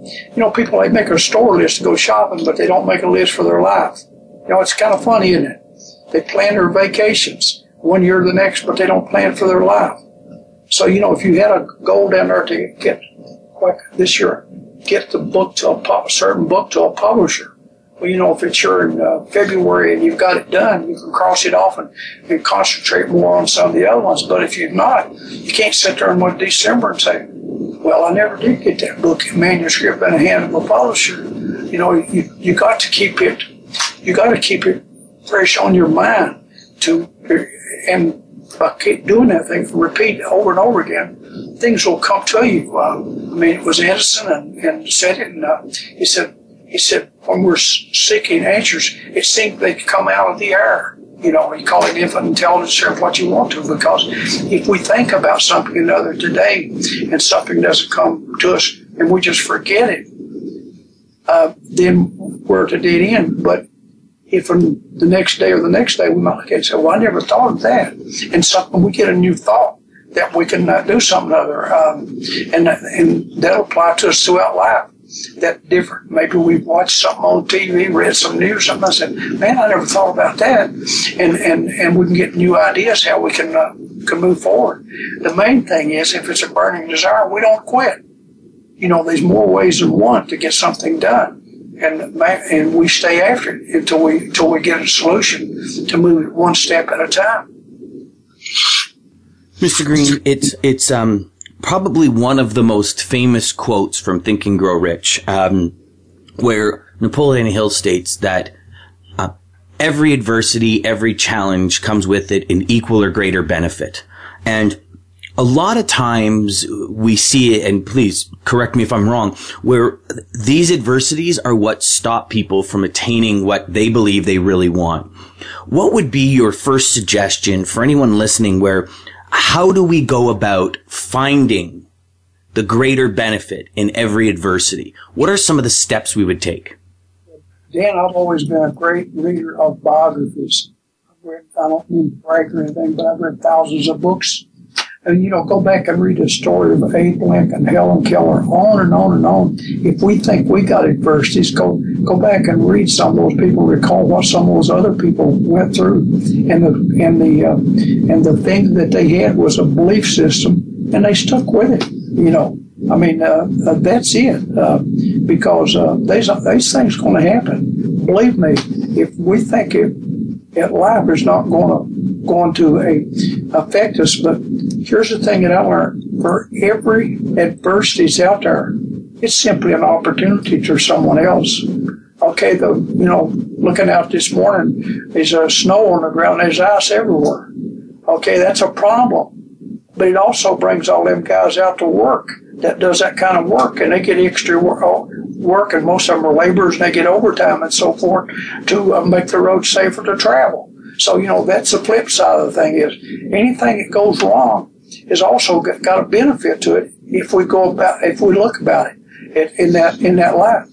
Speaker 7: you know, people, they make a store list to go shopping, but they don't make a list for their life. You know, it's kind of funny, isn't it? They plan their vacations one year or the next, but they don't plan for their life. So, you know, if you had a goal down there to get, like this year, get the book to a, pub, a certain book to a publisher. Well, you know, if it's your in uh, February and you've got it done, you can cross it off and, and concentrate more on some of the other ones. But if you're not, you can't sit there in one December and say, well, I never did get that book manuscript in the hand of a publisher. You know, you, you got to keep it, you got to keep it fresh on your mind to, and by keep doing that thing, repeat over and over again, things will come to you. Uh, I mean, it was Edison and, and said it, and uh, he said, he said, when we're seeking answers, it seemed they come out of the air. You know, you call it infinite intelligence or what you want to, because if we think about something or another today and something doesn't come to us and we just forget it, uh, then we're at a dead end. But if on the next day or the next day we might look at it and say, well, I never thought of that. And something, we get a new thought that we can uh, do something other. Um, and, and that'll apply to us throughout life. That different. Maybe we've watched something on T V, read some news or something. I said, man, I never thought about that. And and, and we can get new ideas how we can uh, can move forward. The main thing is, if it's a burning desire, we don't quit. You know, there's more ways than one to get something done. And and we stay after it until we until we get a solution to move it one step at a time.
Speaker 3: Mister Green, it's it's um probably one of the most famous quotes from Think and Grow Rich, um, where Napoleon Hill states that uh, every adversity, every challenge comes with it an equal or greater benefit. And a lot of times we see it, and please correct me if I'm wrong, where these adversities are what stop people from attaining what they believe they really want. What would be your first suggestion for anyone listening where how do we go about finding the greater benefit in every adversity? What are some of the steps we would take?
Speaker 7: Dan, I've always been a great reader of biographies. I've read, I don't mean to brag or anything, but I've read thousands of books. And, you know, go back and read the story of Abe Lincoln, Helen Keller, on and on and on. If we think we got adversities, go go back and read some of those people, recall what some of those other people went through. And the and the uh, and the thing that they had was a belief system, and they stuck with it. You know, I mean, uh, uh, that's it. Uh, because uh, these these things going to happen. Believe me, if we think it, it life is not going to going to a, affect us, but here's the thing that I learned: for every adversity out there, it's simply an opportunity to someone else. Okay, the you know, looking out this morning, there's uh, snow on the ground, there's ice everywhere. Okay, that's a problem, but it also brings all them guys out to work that does that kind of work, and they get extra work, work and most of them are laborers, and they get overtime and so forth to uh, make the road safer to travel. So, you know, that's the flip side of the thing is anything that goes wrong has also got a benefit to it if we go about, if we look about it in that, in that light.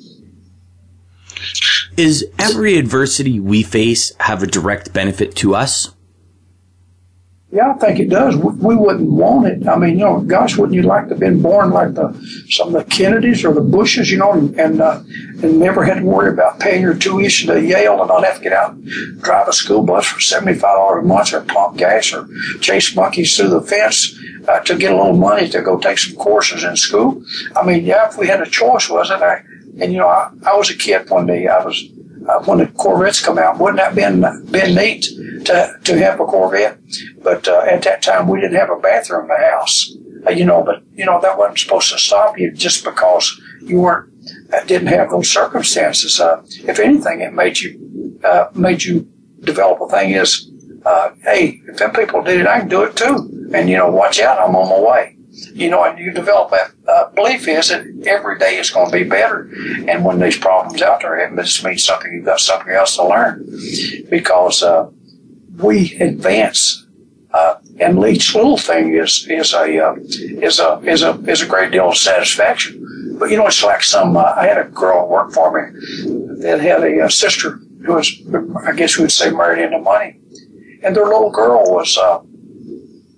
Speaker 3: Is every adversity we face have a direct benefit to us?
Speaker 7: Yeah, I think it does. We, we wouldn't want it. I mean, you know, gosh, wouldn't you like to have been born like the some of the Kennedys or the Bushes, you know, and and, uh, and never had to worry about paying your tuition to Yale and not have to get out and drive a school bus for seventy-five dollars a month or pump gas or chase monkeys through the fence uh, to get a little money to go take some courses in school? I mean, yeah, if we had a choice, wasn't it? And, you know, I, I was a kid one day. I was Uh, when the Corvettes come out, wouldn't that been been neat to to have a Corvette? But uh, at that time, we didn't have a bathroom in the house, uh, you know. But you know that wasn't supposed to stop you just because you weren't uh, didn't have those circumstances. Uh, if anything, it made you uh, made you develop a thing is, uh, hey, if them people did it, I can do it too. And you know, watch out, I'm on my way. You know, and you develop that uh, belief is that every day is going to be better. And when there's problems out there, it just means something, you've got something else to learn. Because uh, we advance, uh, and each little thing is is a uh, is a is a is a great deal of satisfaction. But you know, it's like some. Uh, I had a girl work for me that had a, a sister who was, I guess we would say, married into money, and their little girl was. Uh,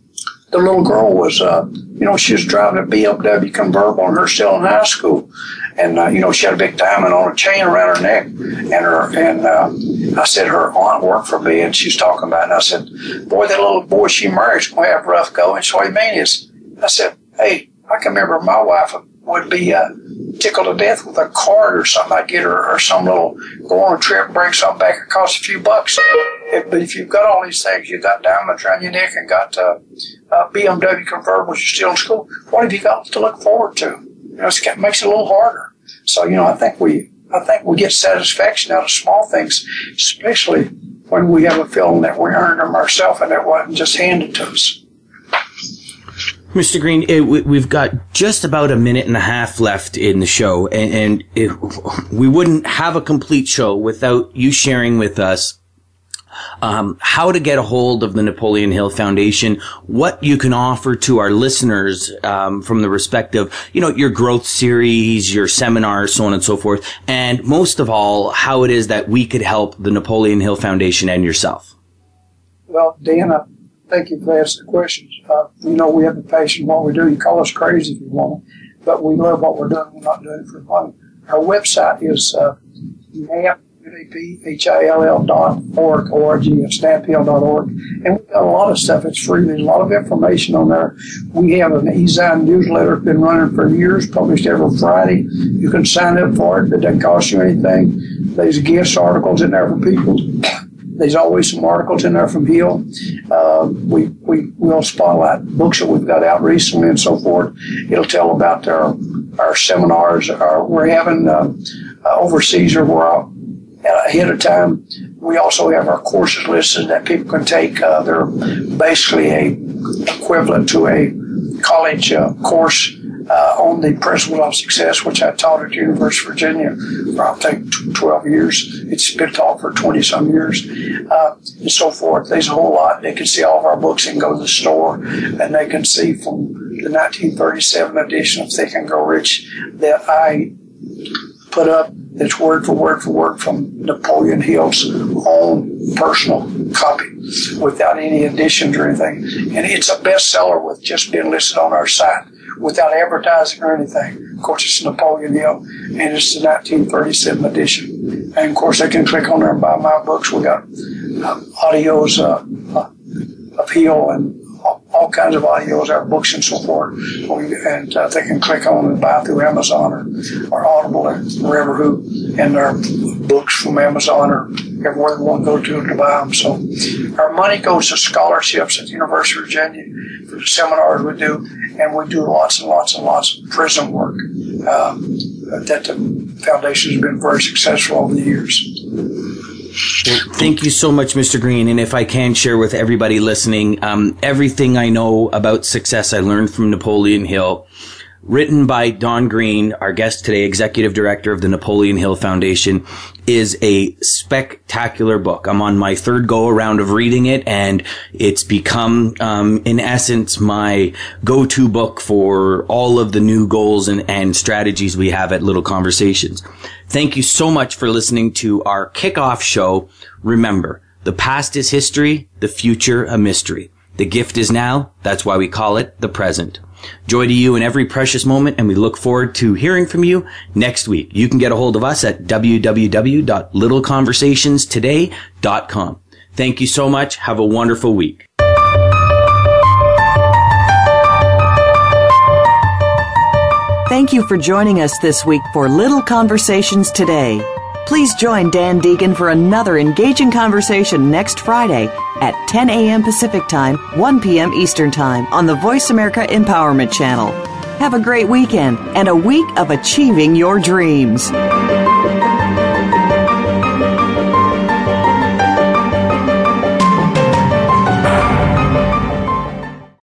Speaker 7: the little girl was, uh, you know, she was driving a B M W convertible and her still in high school. And, uh, you know, she had a big diamond on a chain around her neck. And her, and uh, I said, her aunt worked for me, and she's talking about it. And I said, boy, that little boy she married's going to have rough going. So he mean is, I said, hey, I can remember my wife would be uh, tickled to death with a card or something I'd get her, or some little, go on a trip and bring something back. It costs a few bucks. If, but if you've got all these things, you've got diamonds around your neck and got uh, uh, B M W convertibles, you're still in school, what have you got to look forward to? You know, it makes it a little harder. So, you know, I think we, I think we get satisfaction out of small things, especially when we have a feeling that we earned them ourselves and it wasn't just handed to us.
Speaker 3: Mister Green, it, we, we've got just about a minute and a half left in the show, and, and it, we wouldn't have a complete show without you sharing with us Um, how to get a hold of the Napoleon Hill Foundation, what you can offer to our listeners um, from the respect of, you know, your growth series, your seminars, so on and so forth, and most of all, how it is that we could help the Napoleon Hill Foundation and yourself.
Speaker 7: Well, Dan, I thank you for asking the questions. Uh, you know, we have a passion in what we do. You call us crazy if you want, but we love what we're doing. We're not doing it for fun. Our website is uh, N A P N A P H I L L dot org, O R G, it's naphill dot org. And we've got a lot of stuff. It's free. There's a lot of information on there. We have an E-Zine newsletter that's been running for years, published every Friday. You can sign up for it. It doesn't cost you anything. There's guest articles in there for people. There's always some articles in there from Hill. Uh, we, we will spotlight books that we've got out recently and so forth. It'll tell about our, our seminars our, we're having uh, uh, overseas or we're out ahead of time. We also have our courses listed that people can take. Uh, they're basically a equivalent to a college uh, course uh, on the principles of success, which I taught at the University of Virginia for I think twelve years. It's been taught for twenty some years, uh, and so forth. There's a whole lot. They can see all of our books and go to the store, and they can see from the nineteen thirty-seven edition of Think and Grow Rich that I put up. It's word for word for word from Napoleon Hill's own personal copy without any additions or anything. And it's a bestseller with just being listed on our site without advertising or anything. Of course, it's Napoleon Hill, and it's the nineteen thirty-seven edition. And, of course, they can click on there and buy my books. We got uh, audios uh, uh, of Hill and all kinds of audios, our books and so forth. And uh, they can click on and buy through Amazon or, or Audible or wherever who, and our books from Amazon or everywhere they want to go to to buy them. So our money goes to scholarships at the University of Virginia for the seminars we do, and we do lots and lots and lots of prison work um, that the foundation has been very successful over the years.
Speaker 3: Well, thank you so much, Mister Green. And if I can share with everybody listening, um, everything I know about success I learned from Napoleon Hill, written by Don Green, our guest today, Executive Director of the Napoleon Hill Foundation, is a spectacular book. I'm on my third go around of reading it, and it's become, um, in essence, my go-to book for all of the new goals and, and strategies we have at Little Conversations. Thank you so much for listening to our kickoff show. Remember, the past is history, the future a mystery. The gift is now. That's why we call it the present. Joy to you in every precious moment, and we look forward to hearing from you next week. You can get a hold of us at w w w dot little conversations today dot com. Thank you so much. Have a wonderful week.
Speaker 5: Thank you for joining us this week for Little Conversations Today. Please join Dan Deegan for another engaging conversation next Friday at ten a.m. Pacific Time, one p.m. Eastern Time on the Voice America Empowerment Channel. Have a great weekend and a week of achieving your dreams.